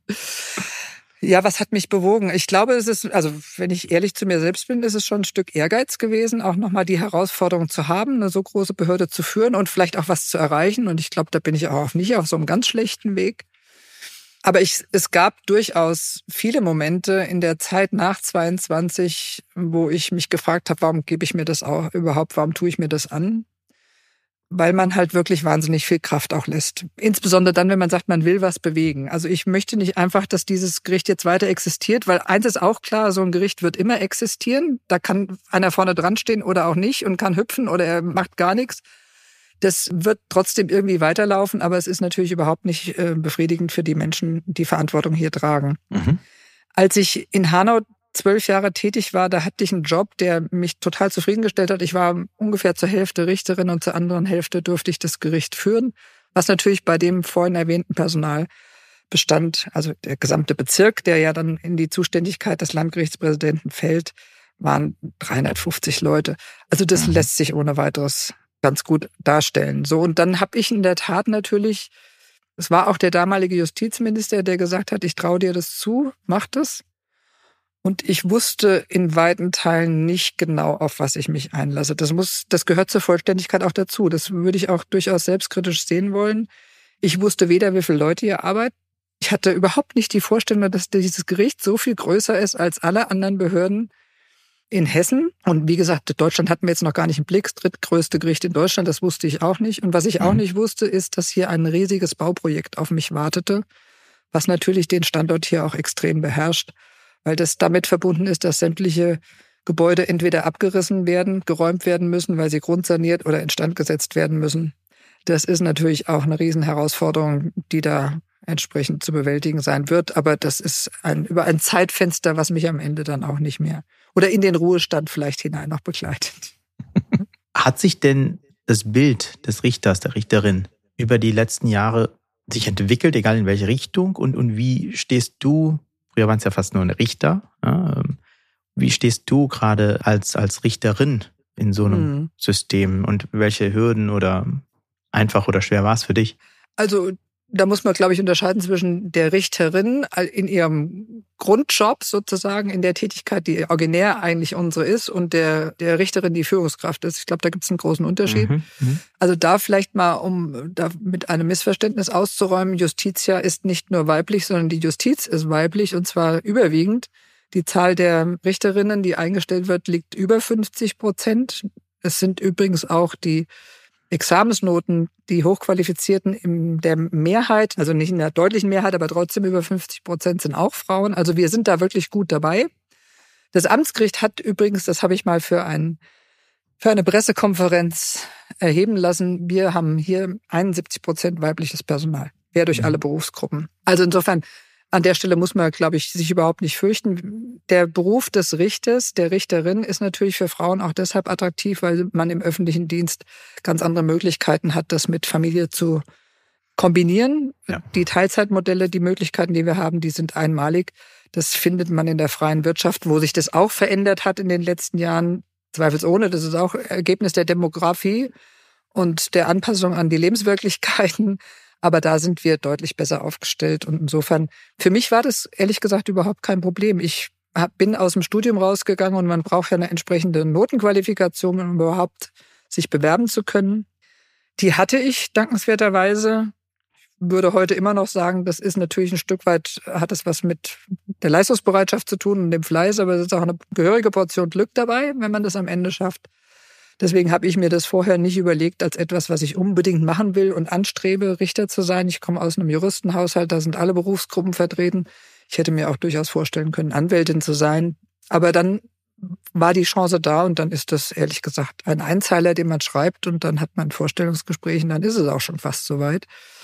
Ja, was hat mich bewogen? Ich glaube, also wenn ich ehrlich zu mir selbst bin, ist es schon ein Stück Ehrgeiz gewesen, auch nochmal die Herausforderung zu haben, eine so große Behörde zu führen und vielleicht auch was zu erreichen. Und ich glaube, da bin ich auch nicht auf so einem ganz schlechten Weg. Aber es gab durchaus viele Momente in der Zeit nach 22, wo ich mich gefragt habe, warum gebe ich mir das auch überhaupt, warum tue ich mir das an? Weil man halt wirklich wahnsinnig viel Kraft auch lässt. Insbesondere dann, wenn man sagt, man will was bewegen. Also ich möchte nicht einfach, dass dieses Gericht jetzt weiter existiert, weil eins ist auch klar, so ein Gericht wird immer existieren. Da kann einer vorne dran stehen oder auch nicht und kann hüpfen oder er macht gar nichts. Das wird trotzdem irgendwie weiterlaufen, aber es ist natürlich überhaupt nicht befriedigend für die Menschen, die Verantwortung hier tragen. Mhm. Als ich in Hanau 12 Jahre tätig war, da hatte ich einen Job, der mich total zufriedengestellt hat. Ich war ungefähr zur Hälfte Richterin und zur anderen Hälfte durfte ich das Gericht führen, was natürlich bei dem vorhin erwähnten Personal bestand. Also der gesamte Bezirk, der ja dann in die Zuständigkeit des Landgerichtspräsidenten fällt, waren 350 Leute. Also das lässt sich ohne weiteres ganz gut darstellen. So, und dann habe ich in der Tat natürlich, es war auch der damalige Justizminister, der gesagt hat, ich traue dir das zu, mach das. Und ich wusste in weiten Teilen nicht genau, auf was ich mich einlasse. Das gehört zur Vollständigkeit auch dazu. Das würde ich auch durchaus selbstkritisch sehen wollen. Ich wusste weder, wie viele Leute hier arbeiten, Ich hatte überhaupt nicht die Vorstellung, dass dieses Gericht so viel größer ist als alle anderen Behörden in Hessen. Und wie gesagt, Deutschland hatten wir jetzt noch gar nicht im Blick. Das drittgrößte Gericht in Deutschland, das wusste ich auch nicht. Und was ich auch nicht wusste, ist, dass hier ein riesiges Bauprojekt auf mich wartete, was natürlich den Standort hier auch extrem beherrscht, weil das damit verbunden ist, dass sämtliche Gebäude entweder abgerissen werden, geräumt werden müssen, weil sie grundsaniert oder instand gesetzt werden müssen. Das ist natürlich auch eine Riesenherausforderung, die da entsprechend zu bewältigen sein wird. Aber das ist über ein Zeitfenster, was mich am Ende dann auch nicht mehr oder in den Ruhestand vielleicht hinein noch begleitet. Hat sich denn das Bild des Richters, der Richterin über die letzten Jahre sich entwickelt, egal in welche Richtung? Und wie stehst du, früher waren es ja fast nur ein Richter, ja, wie stehst du gerade als Richterin in so einem System und welche Hürden oder einfach oder schwer war es für dich? Also da muss man, glaube ich, unterscheiden zwischen der Richterin in ihrem Grundjob sozusagen, in der Tätigkeit, die originär eigentlich unsere ist, und der Richterin, die Führungskraft ist. Ich glaube, da gibt es einen großen Unterschied. Also da vielleicht mal, um da mit einem Missverständnis auszuräumen, Justitia ist nicht nur weiblich, sondern die Justiz ist weiblich, und zwar überwiegend. Die Zahl der Richterinnen, die eingestellt wird, liegt über 50%. Es sind übrigens auch die Examensnoten, die Hochqualifizierten in der Mehrheit, also nicht in der deutlichen Mehrheit, aber trotzdem über 50% sind auch Frauen. Also wir sind da wirklich gut dabei. Das Amtsgericht hat übrigens, das habe ich mal für eine Pressekonferenz erheben lassen, wir haben hier 71% weibliches Personal, quer durch alle Berufsgruppen. Also insofern, an der Stelle muss man, glaube ich, sich überhaupt nicht fürchten. Der Beruf des Richters, der Richterin ist natürlich für Frauen auch deshalb attraktiv, weil man im öffentlichen Dienst ganz andere Möglichkeiten hat, das mit Familie zu kombinieren. Ja. Die Teilzeitmodelle, die Möglichkeiten, die wir haben, die sind einmalig. Das findet man in der freien Wirtschaft, wo sich das auch verändert hat in den letzten Jahren. Zweifelsohne, das ist auch Ergebnis der Demografie und der Anpassung an die Lebenswirklichkeiten. Aber da sind wir deutlich besser aufgestellt. Und insofern, für mich war das ehrlich gesagt überhaupt kein Problem. Ich bin aus dem Studium rausgegangen und man braucht ja eine entsprechende Notenqualifikation, um überhaupt sich bewerben zu können. Die hatte ich dankenswerterweise. Ich würde heute immer noch sagen, das ist natürlich ein Stück weit, hat es was mit der Leistungsbereitschaft zu tun und dem Fleiß, aber es ist auch eine gehörige Portion Glück dabei, wenn man das am Ende schafft. Deswegen habe ich mir das vorher nicht überlegt als etwas, was ich unbedingt machen will und anstrebe, Richter zu sein. Ich komme aus einem Juristenhaushalt, da sind alle Berufsgruppen vertreten. Ich hätte mir auch durchaus vorstellen können, Anwältin zu sein. Aber dann war die Chance da und dann ist das, ehrlich gesagt, ein Einzeiler, den man schreibt, und dann hat man ein Vorstellungsgespräch und dann ist es auch schon fast soweit.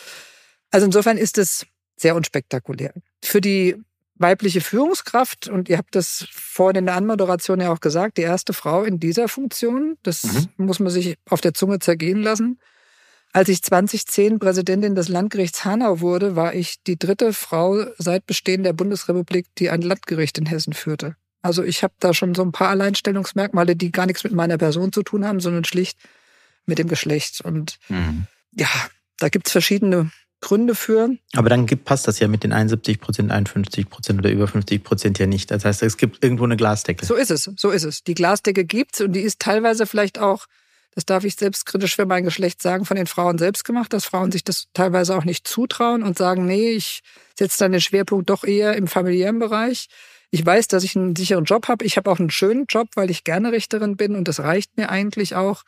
Also insofern ist es sehr unspektakulär. Für die weibliche Führungskraft, und ihr habt das vorhin in der Anmoderation ja auch gesagt, die erste Frau in dieser Funktion, das muss man sich auf der Zunge zergehen lassen. Als ich 2010 Präsidentin des Landgerichts Hanau wurde, war ich die dritte Frau seit Bestehen der Bundesrepublik, die ein Landgericht in Hessen führte. Also ich habe da schon so ein paar Alleinstellungsmerkmale, die gar nichts mit meiner Person zu tun haben, sondern schlicht mit dem Geschlecht. Und ja, da gibt's verschiedene Gründe für. Aber dann passt das ja mit den 71%, 51% oder über 50% ja nicht. Das heißt, es gibt irgendwo eine Glasdecke. So ist es. Die Glasdecke gibt's und die ist teilweise vielleicht auch, das darf ich selbstkritisch für mein Geschlecht sagen, von den Frauen selbst gemacht, dass Frauen sich das teilweise auch nicht zutrauen und sagen, nee, ich setze dann den Schwerpunkt doch eher im familiären Bereich. Ich weiß, dass ich einen sicheren Job habe. Ich habe auch einen schönen Job, weil ich gerne Richterin bin und das reicht mir eigentlich auch.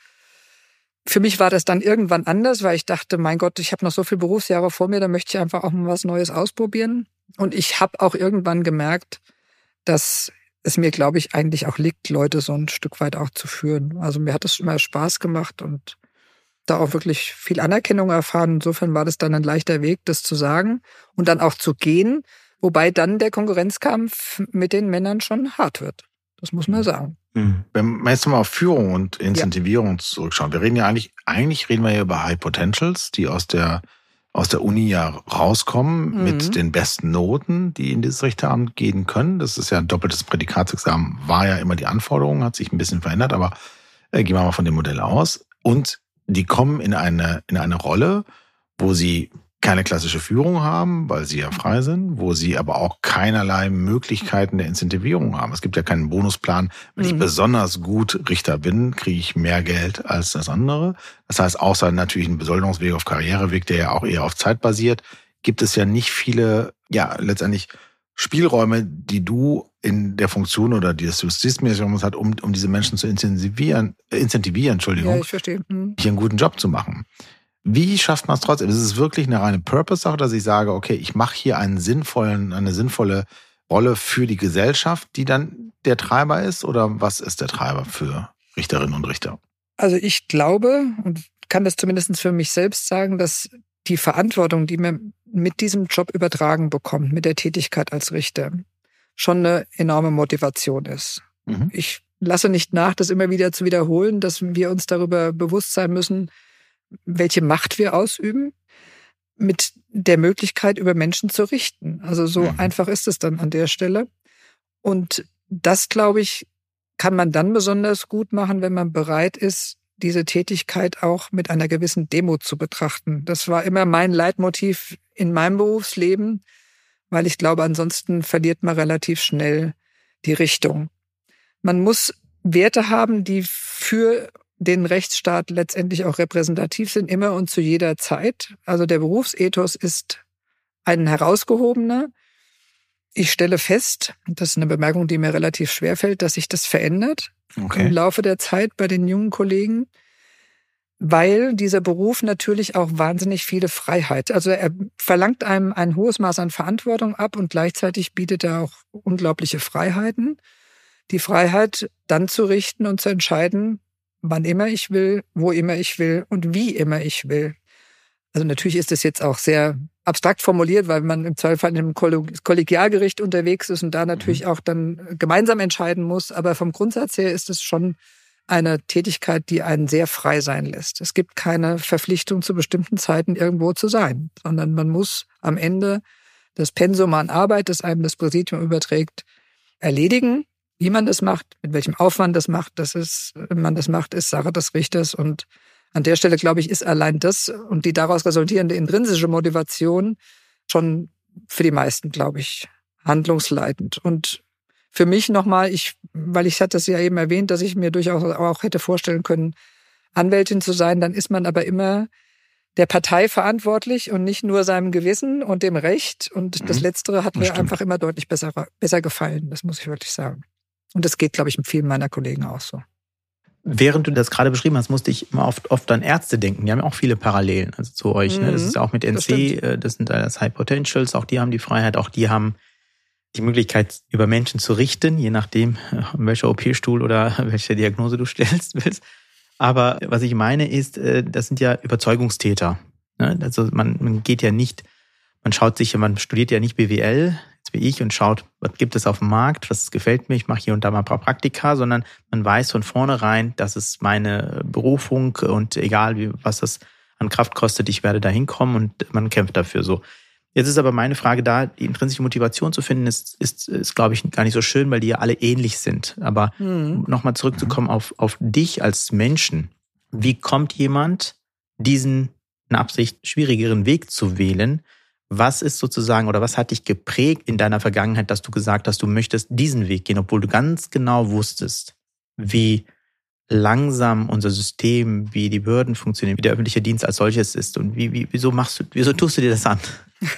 Für mich war das dann irgendwann anders, weil ich dachte, mein Gott, ich habe noch so viele Berufsjahre vor mir, da möchte ich einfach auch mal was Neues ausprobieren. Und ich habe auch irgendwann gemerkt, dass es mir, glaube ich, eigentlich auch liegt, Leute so ein Stück weit auch zu führen. Also mir hat es immer Spaß gemacht und da auch wirklich viel Anerkennung erfahren. Insofern war das dann ein leichter Weg, das zu sagen und dann auch zu gehen, wobei dann der Konkurrenzkampf mit den Männern schon hart wird. Das muss man sagen. Wenn wir jetzt mal auf Führung und Incentivierung zurückschauen, wir reden ja eigentlich reden wir ja über High Potentials, die aus der Uni ja rauskommen mit den besten Noten, die in dieses Richteramt gehen können. Das ist ja ein doppeltes Prädikatsexamen, war ja immer die Anforderung, hat sich ein bisschen verändert, aber gehen wir mal von dem Modell aus. Und die kommen in eine Rolle, wo sie keine klassische Führung haben, weil sie ja frei sind, wo sie aber auch keinerlei Möglichkeiten der Incentivierung haben. Es gibt ja keinen Bonusplan. Wenn ich besonders gut Richter bin, kriege ich mehr Geld als das andere. Das heißt, außer natürlich ein Besoldungsweg auf Karriereweg, der ja auch eher auf Zeit basiert, gibt es ja nicht viele, letztendlich Spielräume, die du in der Funktion oder die das Justizministerium hat, um diese Menschen zu incentivieren, Ja, ich verstehe. hier einen guten Job zu machen. Wie schafft man es trotzdem? Ist es wirklich eine reine Purpose-Sache, dass ich sage, okay, ich mache hier eine sinnvolle Rolle für die Gesellschaft, die dann der Treiber ist? Oder was ist der Treiber für Richterinnen und Richter? Also ich glaube und kann das zumindest für mich selbst sagen, dass die Verantwortung, die man mit diesem Job übertragen bekommt, mit der Tätigkeit als Richter, schon eine enorme Motivation ist. Mhm. Ich lasse nicht nach, das immer wieder zu wiederholen, dass wir uns darüber bewusst sein müssen, welche Macht wir ausüben, mit der Möglichkeit, über Menschen zu richten. Also so einfach ist es dann an der Stelle. Und das, glaube ich, kann man dann besonders gut machen, wenn man bereit ist, diese Tätigkeit auch mit einer gewissen Demut zu betrachten. Das war immer mein Leitmotiv in meinem Berufsleben, weil ich glaube, ansonsten verliert man relativ schnell die Richtung. Man muss Werte haben, die für den Rechtsstaat letztendlich auch repräsentativ sind, immer und zu jeder Zeit. Also der Berufsethos ist ein herausgehobener. Ich stelle fest, das ist eine Bemerkung, die mir relativ schwer fällt, dass sich das verändert im Laufe der Zeit bei den jungen Kollegen, weil dieser Beruf natürlich auch wahnsinnig viele Freiheit, also er verlangt einem ein hohes Maß an Verantwortung ab und gleichzeitig bietet er auch unglaubliche Freiheiten. Die Freiheit, dann zu richten und zu entscheiden, wann immer ich will, wo immer ich will und wie immer ich will. Also natürlich ist das jetzt auch sehr abstrakt formuliert, weil man im Zweifelsfall in einem Kollegialgericht unterwegs ist und da natürlich auch dann gemeinsam entscheiden muss. Aber vom Grundsatz her ist es schon eine Tätigkeit, die einen sehr frei sein lässt. Es gibt keine Verpflichtung, zu bestimmten Zeiten irgendwo zu sein, sondern man muss am Ende das Pensum an Arbeit, das einem das Präsidium überträgt, erledigen. Wie man das macht, mit welchem Aufwand das macht, ist Sache des Richters. Und an der Stelle, glaube ich, ist allein das und die daraus resultierende intrinsische Motivation schon für die meisten, glaube ich, handlungsleitend. Und für mich nochmal, weil ich hatte es ja eben erwähnt, dass ich mir durchaus auch hätte vorstellen können, Anwältin zu sein, dann ist man aber immer der Partei verantwortlich und nicht nur seinem Gewissen und dem Recht. Und das Letztere hat mir einfach immer deutlich besser gefallen, das muss ich wirklich sagen. Und das geht, glaube ich, mit vielen meiner Kollegen auch so. Während du das gerade beschrieben hast, musste ich immer oft an Ärzte denken. Die haben ja auch viele Parallelen zu euch. Ne? Das ist ja auch mit NC, das sind alles High Potentials, auch die haben die Freiheit, auch die haben die Möglichkeit, über Menschen zu richten, je nachdem, welcher OP-Stuhl oder welche Diagnose du willst. Aber was ich meine ist, das sind ja Überzeugungstäter. Ne? Also man geht ja nicht, man studiert ja nicht BWL, wie ich, und schaut, was gibt es auf dem Markt, was gefällt mir, ich mache hier und da mal ein paar Praktika, sondern man weiß von vornherein, das ist meine Berufung und egal, was das an Kraft kostet, ich werde da hinkommen und man kämpft dafür so. Jetzt ist aber meine Frage da, die intrinsische Motivation zu finden, ist glaube ich, gar nicht so schön, weil die ja alle ähnlich sind. Aber nochmal zurückzukommen auf dich als Menschen. Wie kommt jemand, diesen in Absicht schwierigeren Weg zu wählen? Was ist sozusagen oder was hat dich geprägt in deiner Vergangenheit, dass du gesagt hast, du möchtest diesen Weg gehen, obwohl du ganz genau wusstest, wie langsam unser System, wie die Behörden funktionieren, wie der öffentliche Dienst als solches ist und wieso tust du dir das an?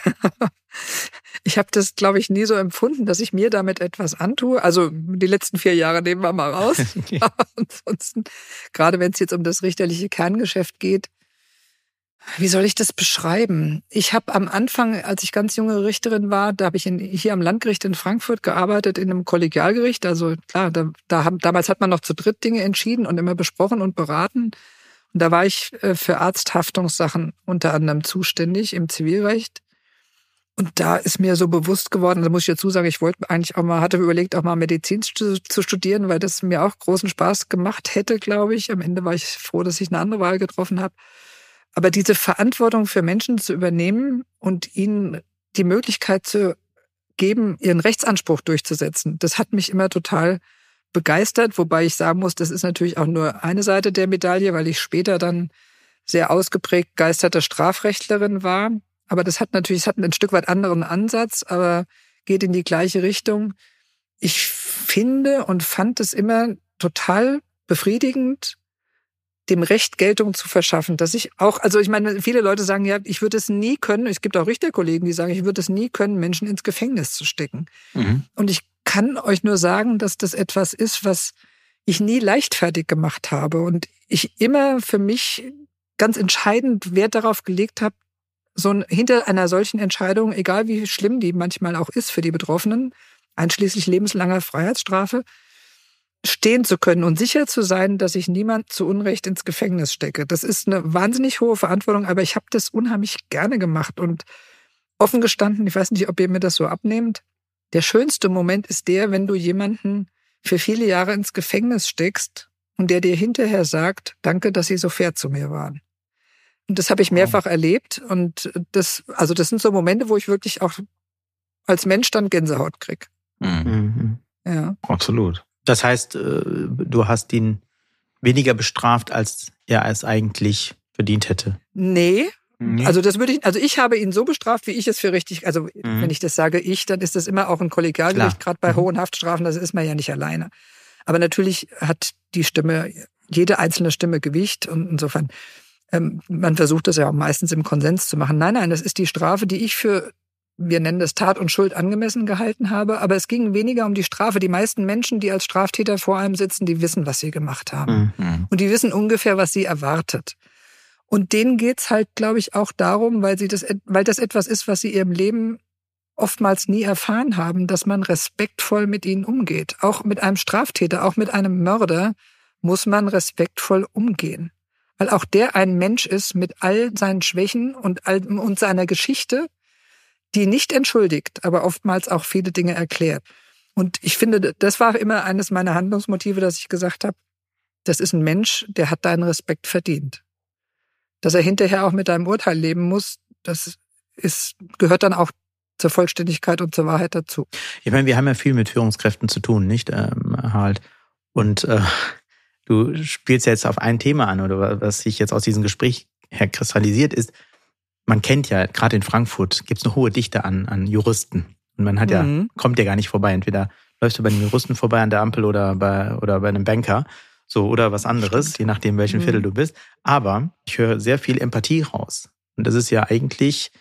Ich habe das, glaube ich, nie so empfunden, dass ich mir damit etwas antue. Also die letzten 4 Jahre nehmen wir mal raus. Okay. Aber ansonsten, gerade wenn es jetzt um das richterliche Kerngeschäft geht, wie soll ich das beschreiben? Ich habe am Anfang, als ich ganz junge Richterin war, da habe ich hier am Landgericht in Frankfurt gearbeitet, in einem Kollegialgericht. Also klar, damals hat man noch zu dritt Dinge entschieden und immer besprochen und beraten. Und da war ich für Arzthaftungssachen unter anderem zuständig im Zivilrecht. Und da ist mir so bewusst geworden, da muss ich dazu sagen, ich hatte überlegt, auch mal Medizin zu studieren, weil das mir auch großen Spaß gemacht hätte, glaube ich. Am Ende war ich froh, dass ich eine andere Wahl getroffen habe. Aber diese Verantwortung für Menschen zu übernehmen und ihnen die Möglichkeit zu geben, ihren Rechtsanspruch durchzusetzen, das hat mich immer total begeistert. Wobei ich sagen muss, das ist natürlich auch nur eine Seite der Medaille, weil ich später dann sehr ausgeprägt begeisterte Strafrechtlerin war. Aber das hat einen Stück weit anderen Ansatz, aber geht in die gleiche Richtung. Ich finde und fand es immer total befriedigend, dem Recht Geltung zu verschaffen, dass ich auch, also ich meine, viele Leute sagen ja, ich würde es nie können, es gibt auch Richterkollegen, die sagen, ich würde es nie können, Menschen ins Gefängnis zu stecken. Und ich kann euch nur sagen, dass das etwas ist, was ich nie leichtfertig gemacht habe und ich immer für mich ganz entscheidend Wert darauf gelegt habe, hinter einer solchen Entscheidung, egal wie schlimm die manchmal auch ist für die Betroffenen, einschließlich lebenslanger Freiheitsstrafe, stehen zu können und sicher zu sein, dass ich niemand zu Unrecht ins Gefängnis stecke. Das ist eine wahnsinnig hohe Verantwortung, aber ich habe das unheimlich gerne gemacht und offen gestanden, ich weiß nicht, ob ihr mir das so abnehmt, der schönste Moment ist der, wenn du jemanden für viele Jahre ins Gefängnis steckst und der dir hinterher sagt, danke, dass Sie so fair zu mir waren. Und das habe ich mehrfach erlebt und das sind so Momente, wo ich wirklich auch als Mensch dann Gänsehaut kriege. Ja. Absolut. Das heißt, du hast ihn weniger bestraft, als er es eigentlich verdient hätte. Nee. Also ich habe ihn so bestraft, wie ich es für richtig, also wenn ich das sage dann ist das immer auch ein Kollegialgericht, gerade bei hohen Haftstrafen, das ist man ja nicht alleine. Aber natürlich hat die Stimme, jede einzelne Stimme Gewicht und insofern, man versucht das ja auch meistens im Konsens zu machen. Nein, das ist die Strafe, die ich für, wir nennen das Tat und Schuld angemessen gehalten habe, aber es ging weniger um die Strafe. Die meisten Menschen, die als Straftäter vor einem sitzen, die wissen, was sie gemacht haben. Und die wissen ungefähr, was sie erwartet. Und denen geht's halt, glaube ich, auch darum, weil das etwas ist, was sie in ihrem Leben oftmals nie erfahren haben, dass man respektvoll mit ihnen umgeht. Auch mit einem Straftäter, auch mit einem Mörder muss man respektvoll umgehen. Weil auch der ein Mensch ist mit all seinen Schwächen und seiner Geschichte, die nicht entschuldigt, aber oftmals auch viele Dinge erklärt. Und ich finde, das war immer eines meiner Handlungsmotive, dass ich gesagt habe, das ist ein Mensch, der hat deinen Respekt verdient. Dass er hinterher auch mit deinem Urteil leben muss, gehört dann auch zur Vollständigkeit und zur Wahrheit dazu. Ich meine, wir haben ja viel mit Führungskräften zu tun, nicht, Harald? Und du spielst ja jetzt auf ein Thema an, oder was sich jetzt aus diesem Gespräch herkristallisiert ist, man kennt ja, gerade in Frankfurt gibt es eine hohe Dichte an Juristen. Und man hat kommt ja gar nicht vorbei. Entweder läufst du bei einem Juristen vorbei an der Ampel oder bei einem Banker. So, oder was anderes, je nachdem, welchen Viertel du bist. Aber ich höre sehr viel Empathie raus. Und das ist ja eigentlich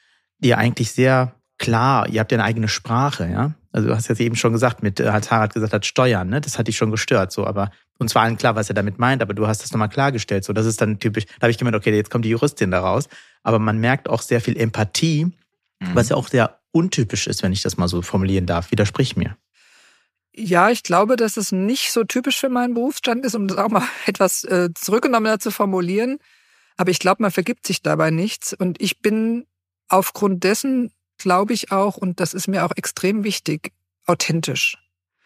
sehr klar. Ihr habt ja eine eigene Sprache, ja. Also du hast jetzt eben schon gesagt, als Harald gesagt hat, Steuern, ne? Das hat dich schon gestört, so. Aber uns war allen klar, was er damit meint, aber du hast das nochmal klargestellt. So, das ist dann typisch. Da habe ich gemeint, okay, jetzt kommt die Juristin da raus. Aber man merkt auch sehr viel Empathie, was ja auch sehr untypisch ist, wenn ich das mal so formulieren darf. Widersprich mir. Ja, ich glaube, dass es nicht so typisch für meinen Berufsstand ist, um das auch mal etwas zurückgenommener zu formulieren. Aber ich glaube, man vergibt sich dabei nichts. Und ich bin aufgrund dessen, glaube ich auch, und das ist mir auch extrem wichtig, authentisch.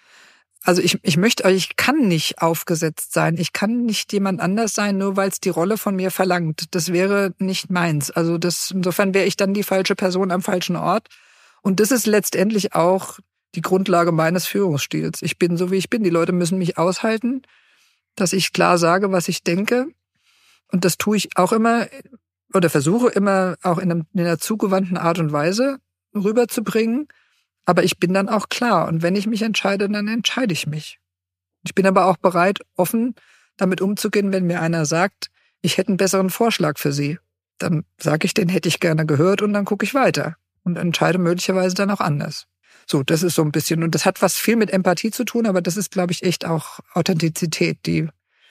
Also ich kann nicht aufgesetzt sein. Ich kann nicht jemand anders sein, nur weil es die Rolle von mir verlangt. Das wäre nicht meins. Also insofern wäre ich dann die falsche Person am falschen Ort. Und das ist letztendlich auch die Grundlage meines Führungsstils. Ich bin so, wie ich bin. Die Leute müssen mich aushalten, dass ich klar sage, was ich denke. Und das tue ich auch immer oder versuche immer auch in einer zugewandten Art und Weise rüberzubringen. Aber ich bin dann auch klar. Und wenn ich mich entscheide, dann entscheide ich mich. Ich bin aber auch bereit, offen damit umzugehen, wenn mir einer sagt, ich hätte einen besseren Vorschlag für Sie. Dann sage ich, den hätte ich gerne gehört und dann gucke ich weiter und entscheide möglicherweise dann auch anders. So, das ist so ein bisschen, und das hat was viel mit Empathie zu tun, aber das ist, glaube ich, echt auch Authentizität, die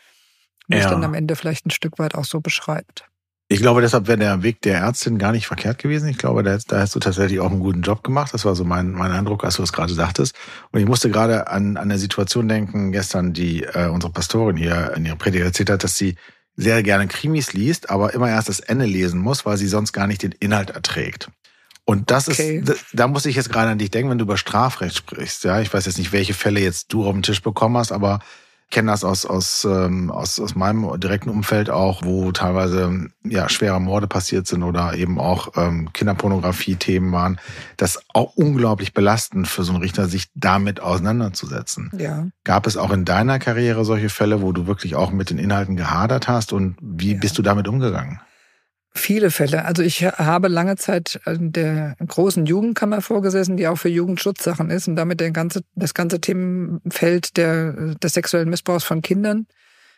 mich dann am Ende vielleicht ein Stück weit auch so beschreibt. Ich glaube, deshalb wäre der Weg der Ärztin gar nicht verkehrt gewesen. Ich glaube, da hast du tatsächlich auch einen guten Job gemacht. Das war so mein Eindruck, als du es gerade sagtest. Und ich musste gerade an eine Situation denken, gestern, die unsere Pastorin hier in ihrer Predigt erzählt hat, dass sie sehr gerne Krimis liest, aber immer erst das Ende lesen muss, weil sie sonst gar nicht den Inhalt erträgt. Und das ist, da muss ich jetzt gerade an dich denken, wenn du über Strafrecht sprichst. Ja, ich weiß jetzt nicht, welche Fälle jetzt du auf den Tisch bekommen hast, aber ich kenne das aus meinem direkten Umfeld auch, wo teilweise schwere Morde passiert sind oder eben auch Kinderpornografie-Themen waren. Das ist auch unglaublich belastend für so einen Richter, sich damit auseinanderzusetzen. Ja. Gab es auch in deiner Karriere solche Fälle, wo du wirklich auch mit den Inhalten gehadert hast und wie bist du damit umgegangen? Viele Fälle. Also ich habe lange Zeit in der großen Jugendkammer vorgesessen, die auch für Jugendschutzsachen ist und damit das ganze Themenfeld des sexuellen Missbrauchs von Kindern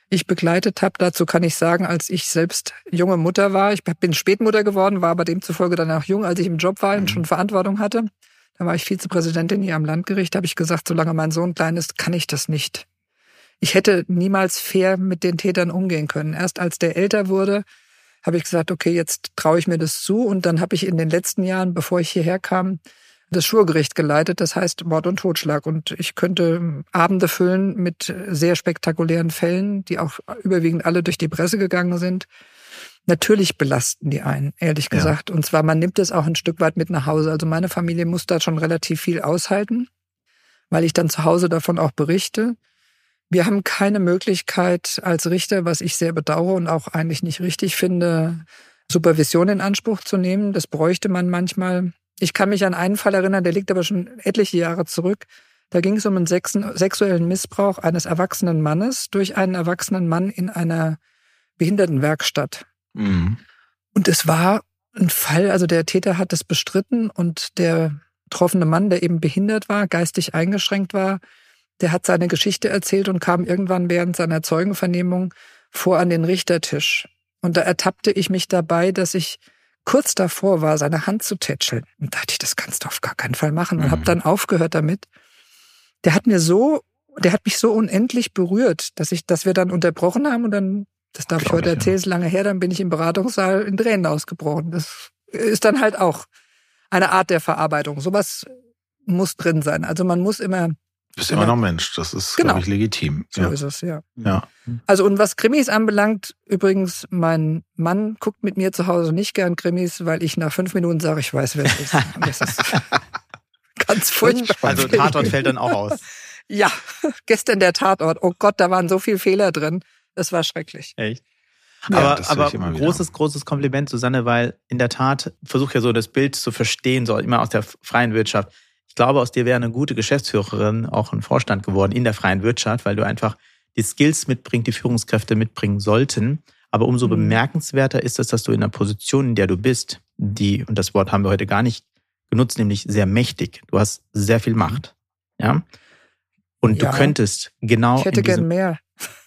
ich begleitet habe. Dazu kann ich sagen, als ich selbst junge Mutter war, ich bin Spätmutter geworden, war aber demzufolge dann auch jung, als ich im Job war und schon Verantwortung hatte. Da war ich Vizepräsidentin hier am Landgericht, habe ich gesagt, solange mein Sohn klein ist, kann ich das nicht. Ich hätte niemals fair mit den Tätern umgehen können. Erst als der älter wurde, habe ich gesagt, okay, jetzt traue ich mir das zu. Und dann habe ich in den letzten Jahren, bevor ich hierher kam, das Schwurgericht geleitet, das heißt Mord und Totschlag. Und ich könnte Abende füllen mit sehr spektakulären Fällen, die auch überwiegend alle durch die Presse gegangen sind. Natürlich belasten die einen, ehrlich gesagt. Und zwar, man nimmt es auch ein Stück weit mit nach Hause. Also meine Familie muss da schon relativ viel aushalten, weil ich dann zu Hause davon auch berichte. Wir haben keine Möglichkeit als Richter, was ich sehr bedauere und auch eigentlich nicht richtig finde, Supervision in Anspruch zu nehmen. Das bräuchte man manchmal. Ich kann mich an einen Fall erinnern, der liegt aber schon etliche Jahre zurück. Da ging es um einen sexuellen Missbrauch eines erwachsenen Mannes durch einen erwachsenen Mann in einer Behindertenwerkstatt. Mhm. Und es war ein Fall, also der Täter hat es bestritten und der betroffene Mann, der eben behindert war, geistig eingeschränkt war, der hat seine Geschichte erzählt und kam irgendwann während seiner Zeugenvernehmung vor an den Richtertisch. Und da ertappte ich mich dabei, dass ich kurz davor war, seine Hand zu tätscheln. Und da dachte ich, das kannst du auf gar keinen Fall machen. Und habe dann aufgehört damit. Der hat mich so unendlich berührt, dass wir dann unterbrochen haben und dann, das darf ich heute erzählen, ist lange her, dann bin ich im Beratungssaal in Tränen ausgebrochen. Das ist dann halt auch eine Art der Verarbeitung. Sowas muss drin sein. Also man muss immer... Du bist immer noch Mensch, das ist, glaube ich, legitim. So ist es, ja. Also und was Krimis anbelangt, übrigens, mein Mann guckt mit mir zu Hause nicht gern Krimis, weil ich nach 5 Minuten sage, ich weiß, wer es ist. Und das ist ganz furchtbar. Also Tatort fällt dann auch aus. Ja, gestern der Tatort. Oh Gott, da waren so viele Fehler drin. Das war schrecklich. Echt? Aber großes Kompliment, Susanne, weil in der Tat versuche ja so das Bild zu verstehen, so immer aus der freien Wirtschaft. Ich glaube, aus dir wäre eine gute Geschäftsführerin auch ein Vorstand geworden in der freien Wirtschaft, weil du einfach die Skills mitbringst, die Führungskräfte mitbringen sollten. Aber umso bemerkenswerter ist es, dass du in der Position, in der du bist, und das Wort haben wir heute gar nicht genutzt, nämlich sehr mächtig. Du hast sehr viel Macht. Ja. Und du könntest genau. Ich hätte gern mehr.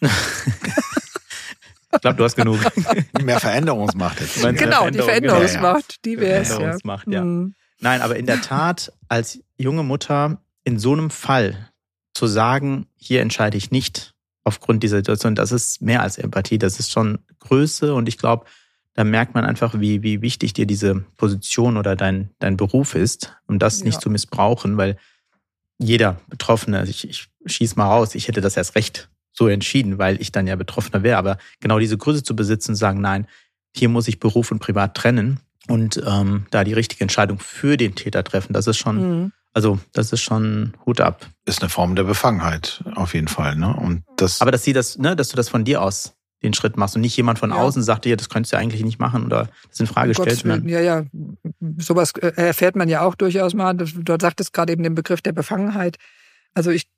Ich glaube, du hast genug. Mehr Veränderungsmacht jetzt. Genau, die Veränderungsmacht, die wäre es, ja. Nein, aber in der Tat, als junge Mutter in so einem Fall zu sagen, hier entscheide ich nicht aufgrund dieser Situation, das ist mehr als Empathie, das ist schon Größe und ich glaube, da merkt man einfach, wie wichtig dir diese Position oder dein Beruf ist, um das nicht zu missbrauchen, weil jeder Betroffene, ich schieß mal raus, ich hätte das erst recht so entschieden, weil ich dann ja Betroffener wäre, aber genau diese Größe zu besitzen und sagen, nein, hier muss ich Beruf und Privat trennen und da die richtige Entscheidung für den Täter treffen, das ist schon, das ist schon Hut ab. Ist eine Form der Befangenheit, auf jeden Fall, ne? Und das. Aber dass du das von dir aus den Schritt machst und nicht jemand von außen sagt dir, das könntest du eigentlich nicht machen oder das in Frage stellt. Ja, sowas erfährt man ja auch durchaus mal. Du sagtest gerade eben den Begriff der Befangenheit. Also ich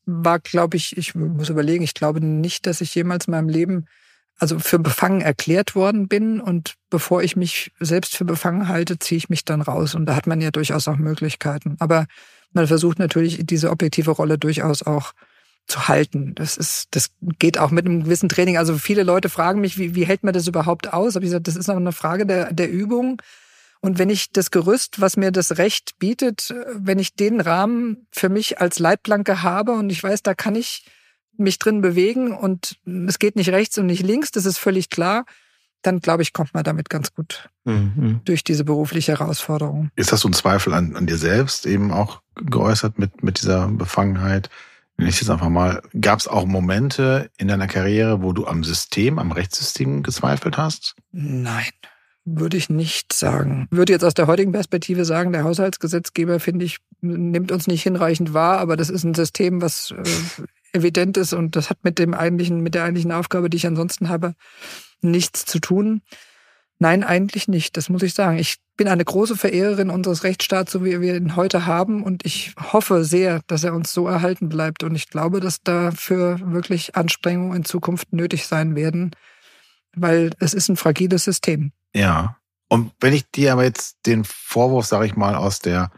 muss überlegen, ich glaube nicht, dass ich jemals in meinem Leben für befangen erklärt worden bin und bevor ich mich selbst für befangen halte, ziehe ich mich dann raus und da hat man ja durchaus auch Möglichkeiten. Aber man versucht natürlich diese objektive Rolle durchaus auch zu halten. Das geht auch mit einem gewissen Training. Also viele Leute fragen mich, wie hält man das überhaupt aus? Habe ich gesagt, das ist auch eine Frage der Übung. Und wenn ich das Gerüst, was mir das Recht bietet, wenn ich den Rahmen für mich als Leitplanke habe und ich weiß, da kann ich mich drin bewegen und es geht nicht rechts und nicht links, das ist völlig klar, dann glaube ich, kommt man damit ganz gut durch diese berufliche Herausforderung. Ist das so ein Zweifel an dir selbst eben auch geäußert mit dieser Befangenheit? Wenn ich jetzt einfach mal, gab es auch Momente in deiner Karriere, wo du am Rechtssystem gezweifelt hast? Nein, würde ich nicht sagen. Ich würde jetzt aus der heutigen Perspektive sagen, der Haushaltsgesetzgeber, finde ich, nimmt uns nicht hinreichend wahr, aber das ist ein System, was evident ist und das hat mit der eigentlichen Aufgabe, die ich ansonsten habe, nichts zu tun. Nein, eigentlich nicht, das muss ich sagen. Ich bin eine große Verehrerin unseres Rechtsstaats, so wie wir ihn heute haben und ich hoffe sehr, dass er uns so erhalten bleibt und ich glaube, dass dafür wirklich Anstrengungen in Zukunft nötig sein werden, weil es ist ein fragiles System. Ja, und wenn ich dir aber jetzt den Vorwurf, sage ich mal, aus der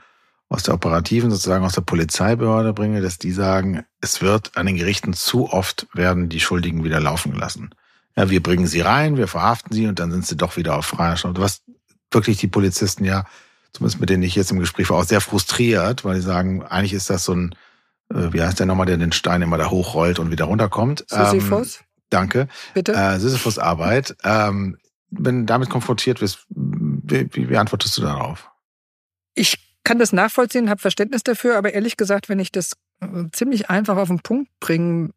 aus der operativen, sozusagen aus der Polizeibehörde bringe, dass die sagen, es wird an den Gerichten zu oft werden die Schuldigen wieder laufen gelassen. Ja, wir bringen sie rein, wir verhaften sie und dann sind sie doch wieder auf Freiheit. Was wirklich die Polizisten ja, zumindest mit denen ich jetzt im Gespräch war, auch sehr frustriert, weil die sagen, eigentlich ist das so ein, wie heißt der nochmal, der den Stein immer da hochrollt und wieder runterkommt. Sisyphus? Danke. Bitte? Sisyphus-Arbeit. Wenn du damit konfrontiert wirst, wie antwortest du darauf? Ich kann das nachvollziehen, habe Verständnis dafür, aber ehrlich gesagt, wenn ich das ziemlich einfach auf den Punkt bringen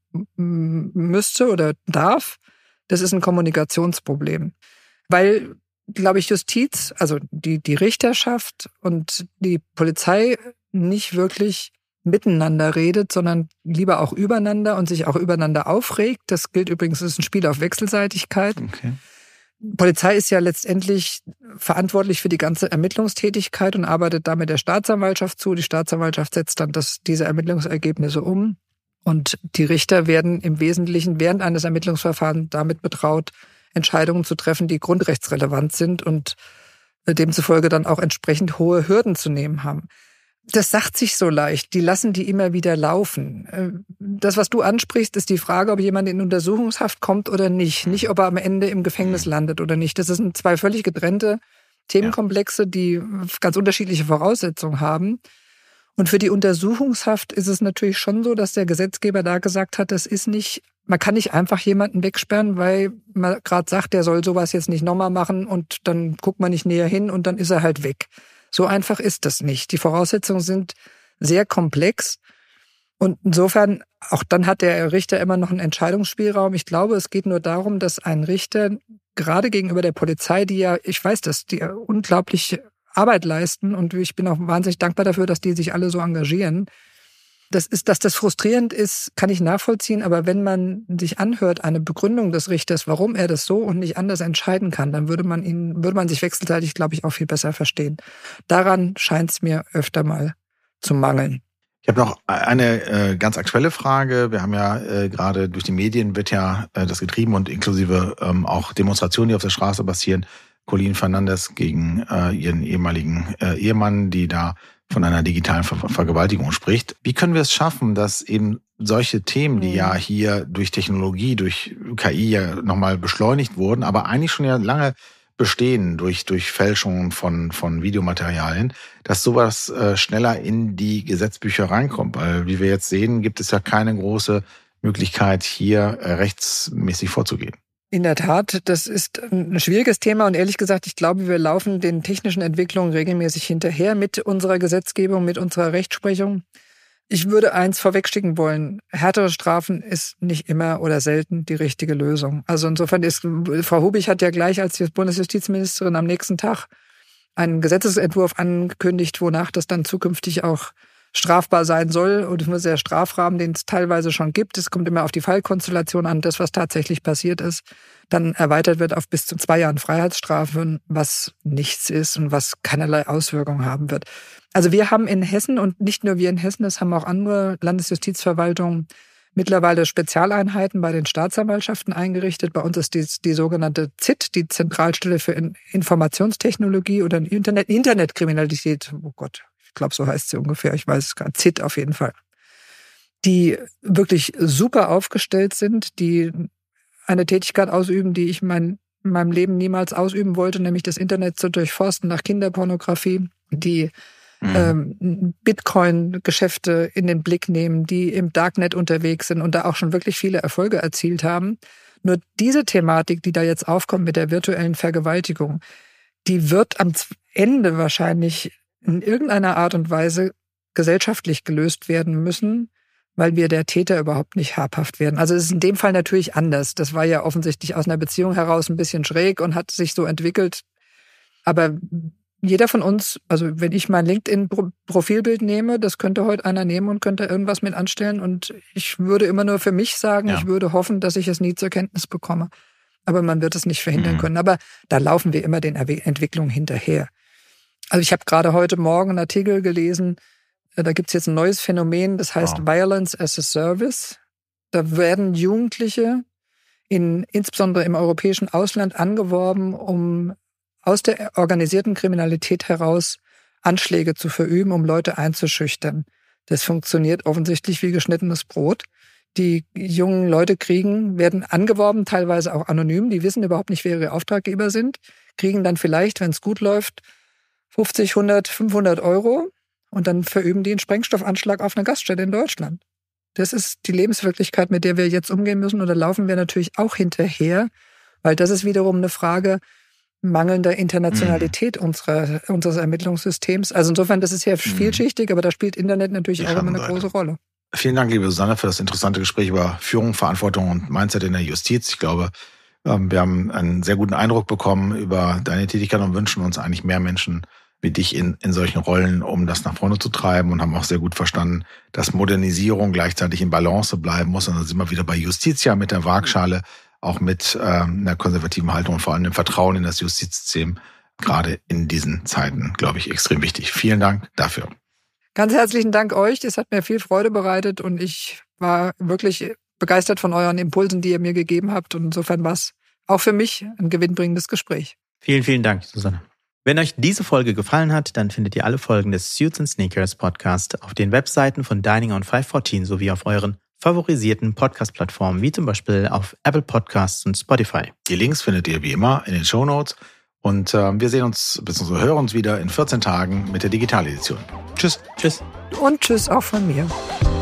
müsste oder darf, das ist ein Kommunikationsproblem. Weil, glaube ich, Justiz, also die Richterschaft und die Polizei nicht wirklich miteinander redet, sondern lieber auch übereinander und sich auch übereinander aufregt. Das gilt übrigens, das ist ein Spiel auf Wechselseitigkeit. Okay. Polizei ist ja letztendlich verantwortlich für die ganze Ermittlungstätigkeit und arbeitet damit der Staatsanwaltschaft zu. Die Staatsanwaltschaft setzt dann diese Ermittlungsergebnisse um. Und die Richter werden im Wesentlichen während eines Ermittlungsverfahrens damit betraut, Entscheidungen zu treffen, die grundrechtsrelevant sind und demzufolge dann auch entsprechend hohe Hürden zu nehmen haben. Das sagt sich so leicht. Die lassen die immer wieder laufen. Das, was du ansprichst, ist die Frage, ob jemand in Untersuchungshaft kommt oder nicht. Nicht, ob er am Ende im Gefängnis landet oder nicht. Das sind zwei völlig getrennte Themenkomplexe, die ganz unterschiedliche Voraussetzungen haben. Und für die Untersuchungshaft ist es natürlich schon so, dass der Gesetzgeber da gesagt hat, das ist nicht, man kann nicht einfach jemanden wegsperren, weil man gerade sagt, der soll sowas jetzt nicht nochmal machen und dann guckt man nicht näher hin und dann ist er halt weg. So einfach ist das nicht. Die Voraussetzungen sind sehr komplex und insofern, auch dann hat der Richter immer noch einen Entscheidungsspielraum. Ich glaube, es geht nur darum, dass ein Richter gerade gegenüber der Polizei, die ja, ich weiß das, die unglaublich Arbeit leisten und ich bin auch wahnsinnig dankbar dafür, dass die sich alle so engagieren. Dass das frustrierend ist, kann ich nachvollziehen, aber wenn man sich anhört, eine Begründung des Richters, warum er das so und nicht anders entscheiden kann, dann würde man sich wechselseitig, glaube ich, auch viel besser verstehen. Daran scheint es mir öfter mal zu mangeln. Ich habe noch eine ganz aktuelle Frage. Wir haben ja gerade durch die Medien wird ja das getrieben und inklusive auch Demonstrationen, die auf der Straße passieren. Colleen Fernandes gegen ihren ehemaligen Ehemann, die da von einer digitalen Vergewaltigung spricht. Wie können wir es schaffen, dass eben solche Themen, die ja hier durch Technologie, durch KI ja nochmal beschleunigt wurden, aber eigentlich schon ja lange bestehen durch Fälschungen von Videomaterialien, dass sowas schneller in die Gesetzbücher reinkommt? Weil, wie wir jetzt sehen, gibt es ja keine große Möglichkeit, hier rechtsmäßig vorzugehen. In der Tat, das ist ein schwieriges Thema und ehrlich gesagt, ich glaube, wir laufen den technischen Entwicklungen regelmäßig hinterher mit unserer Gesetzgebung, mit unserer Rechtsprechung. Ich würde eins vorwegschicken wollen, härtere Strafen ist nicht immer oder selten die richtige Lösung. Also insofern ist, Frau Hubig hat ja gleich als Bundesjustizministerin am nächsten Tag einen Gesetzesentwurf angekündigt, wonach das dann zukünftig auch strafbar sein soll und es muss der Strafrahmen, den es teilweise schon gibt, es kommt immer auf die Fallkonstellation an, das, was tatsächlich passiert ist, dann erweitert wird auf bis zu 2 Jahren Freiheitsstrafe, was nichts ist und was keinerlei Auswirkungen haben wird. Also wir haben in Hessen und nicht nur wir in Hessen, es haben auch andere Landesjustizverwaltungen mittlerweile Spezialeinheiten bei den Staatsanwaltschaften eingerichtet. Bei uns ist die sogenannte ZIT, die Zentralstelle für Informationstechnologie oder Internetkriminalität. Oh Gott. Ich glaube, so heißt sie ungefähr. Ich weiß es gar nicht. ZIT auf jeden Fall. Die wirklich super aufgestellt sind, die eine Tätigkeit ausüben, die ich in meinem Leben niemals ausüben wollte, nämlich das Internet zu durchforsten nach Kinderpornografie, die Bitcoin-Geschäfte in den Blick nehmen, die im Darknet unterwegs sind und da auch schon wirklich viele Erfolge erzielt haben. Nur diese Thematik, die da jetzt aufkommt mit der virtuellen Vergewaltigung, die wird am Ende wahrscheinlich in irgendeiner Art und Weise gesellschaftlich gelöst werden müssen, weil wir der Täter überhaupt nicht habhaft werden. Also es ist in dem Fall natürlich anders. Das war ja offensichtlich aus einer Beziehung heraus ein bisschen schräg und hat sich so entwickelt. Aber jeder von uns, also wenn ich mein LinkedIn-Profilbild nehme, das könnte heute einer nehmen und könnte irgendwas mit anstellen. Und ich würde immer nur für mich sagen, Ich würde hoffen, dass ich es nie zur Kenntnis bekomme. Aber man wird es nicht verhindern können. Aber da laufen wir immer den Entwicklungen hinterher. Also ich habe gerade heute Morgen einen Artikel gelesen, da gibt's jetzt ein neues Phänomen, das heißt Violence as a Service. Da werden Jugendliche insbesondere im europäischen Ausland angeworben, um aus der organisierten Kriminalität heraus Anschläge zu verüben, um Leute einzuschüchtern. Das funktioniert offensichtlich wie geschnittenes Brot. Die jungen Leute werden angeworben, teilweise auch anonym. Die wissen überhaupt nicht, wer ihre Auftraggeber sind, kriegen dann vielleicht, wenn es gut läuft, 50, 100, 500 Euro und dann verüben die einen Sprengstoffanschlag auf einer Gaststätte in Deutschland. Das ist die Lebenswirklichkeit, mit der wir jetzt umgehen müssen. Und da laufen wir natürlich auch hinterher, weil das ist wiederum eine Frage mangelnder Internationalität unseres Ermittlungssystems. Also insofern, das ist ja vielschichtig, aber da spielt Internet natürlich auch immer eine große Rolle. Vielen Dank, liebe Susanne, für das interessante Gespräch über Führung, Verantwortung und Mindset in der Justiz. Ich glaube, wir haben einen sehr guten Eindruck bekommen über deine Tätigkeit und wünschen uns eigentlich mehr Menschen wie dich in solchen Rollen, um das nach vorne zu treiben, und haben auch sehr gut verstanden, dass Modernisierung gleichzeitig in Balance bleiben muss. Und dann sind wir wieder bei Justitia mit der Waagschale, auch mit einer konservativen Haltung und vor allem dem Vertrauen in das Justizsystem, gerade in diesen Zeiten, glaube ich, extrem wichtig. Vielen Dank dafür. Ganz herzlichen Dank euch. Das hat mir viel Freude bereitet und ich war wirklich begeistert von euren Impulsen, die ihr mir gegeben habt. Und insofern war es auch für mich ein gewinnbringendes Gespräch. Vielen, vielen Dank, Susanne. Wenn euch diese Folge gefallen hat, dann findet ihr alle Folgen des Suits and Sneakers Podcast auf den Webseiten von Dining on 514 sowie auf euren favorisierten Podcast-Plattformen, wie zum Beispiel auf Apple Podcasts und Spotify. Die Links findet ihr wie immer in den Shownotes und wir sehen uns bzw. hören uns wieder in 14 Tagen mit der Digitaledition. Tschüss. Tschüss. Und tschüss auch von mir.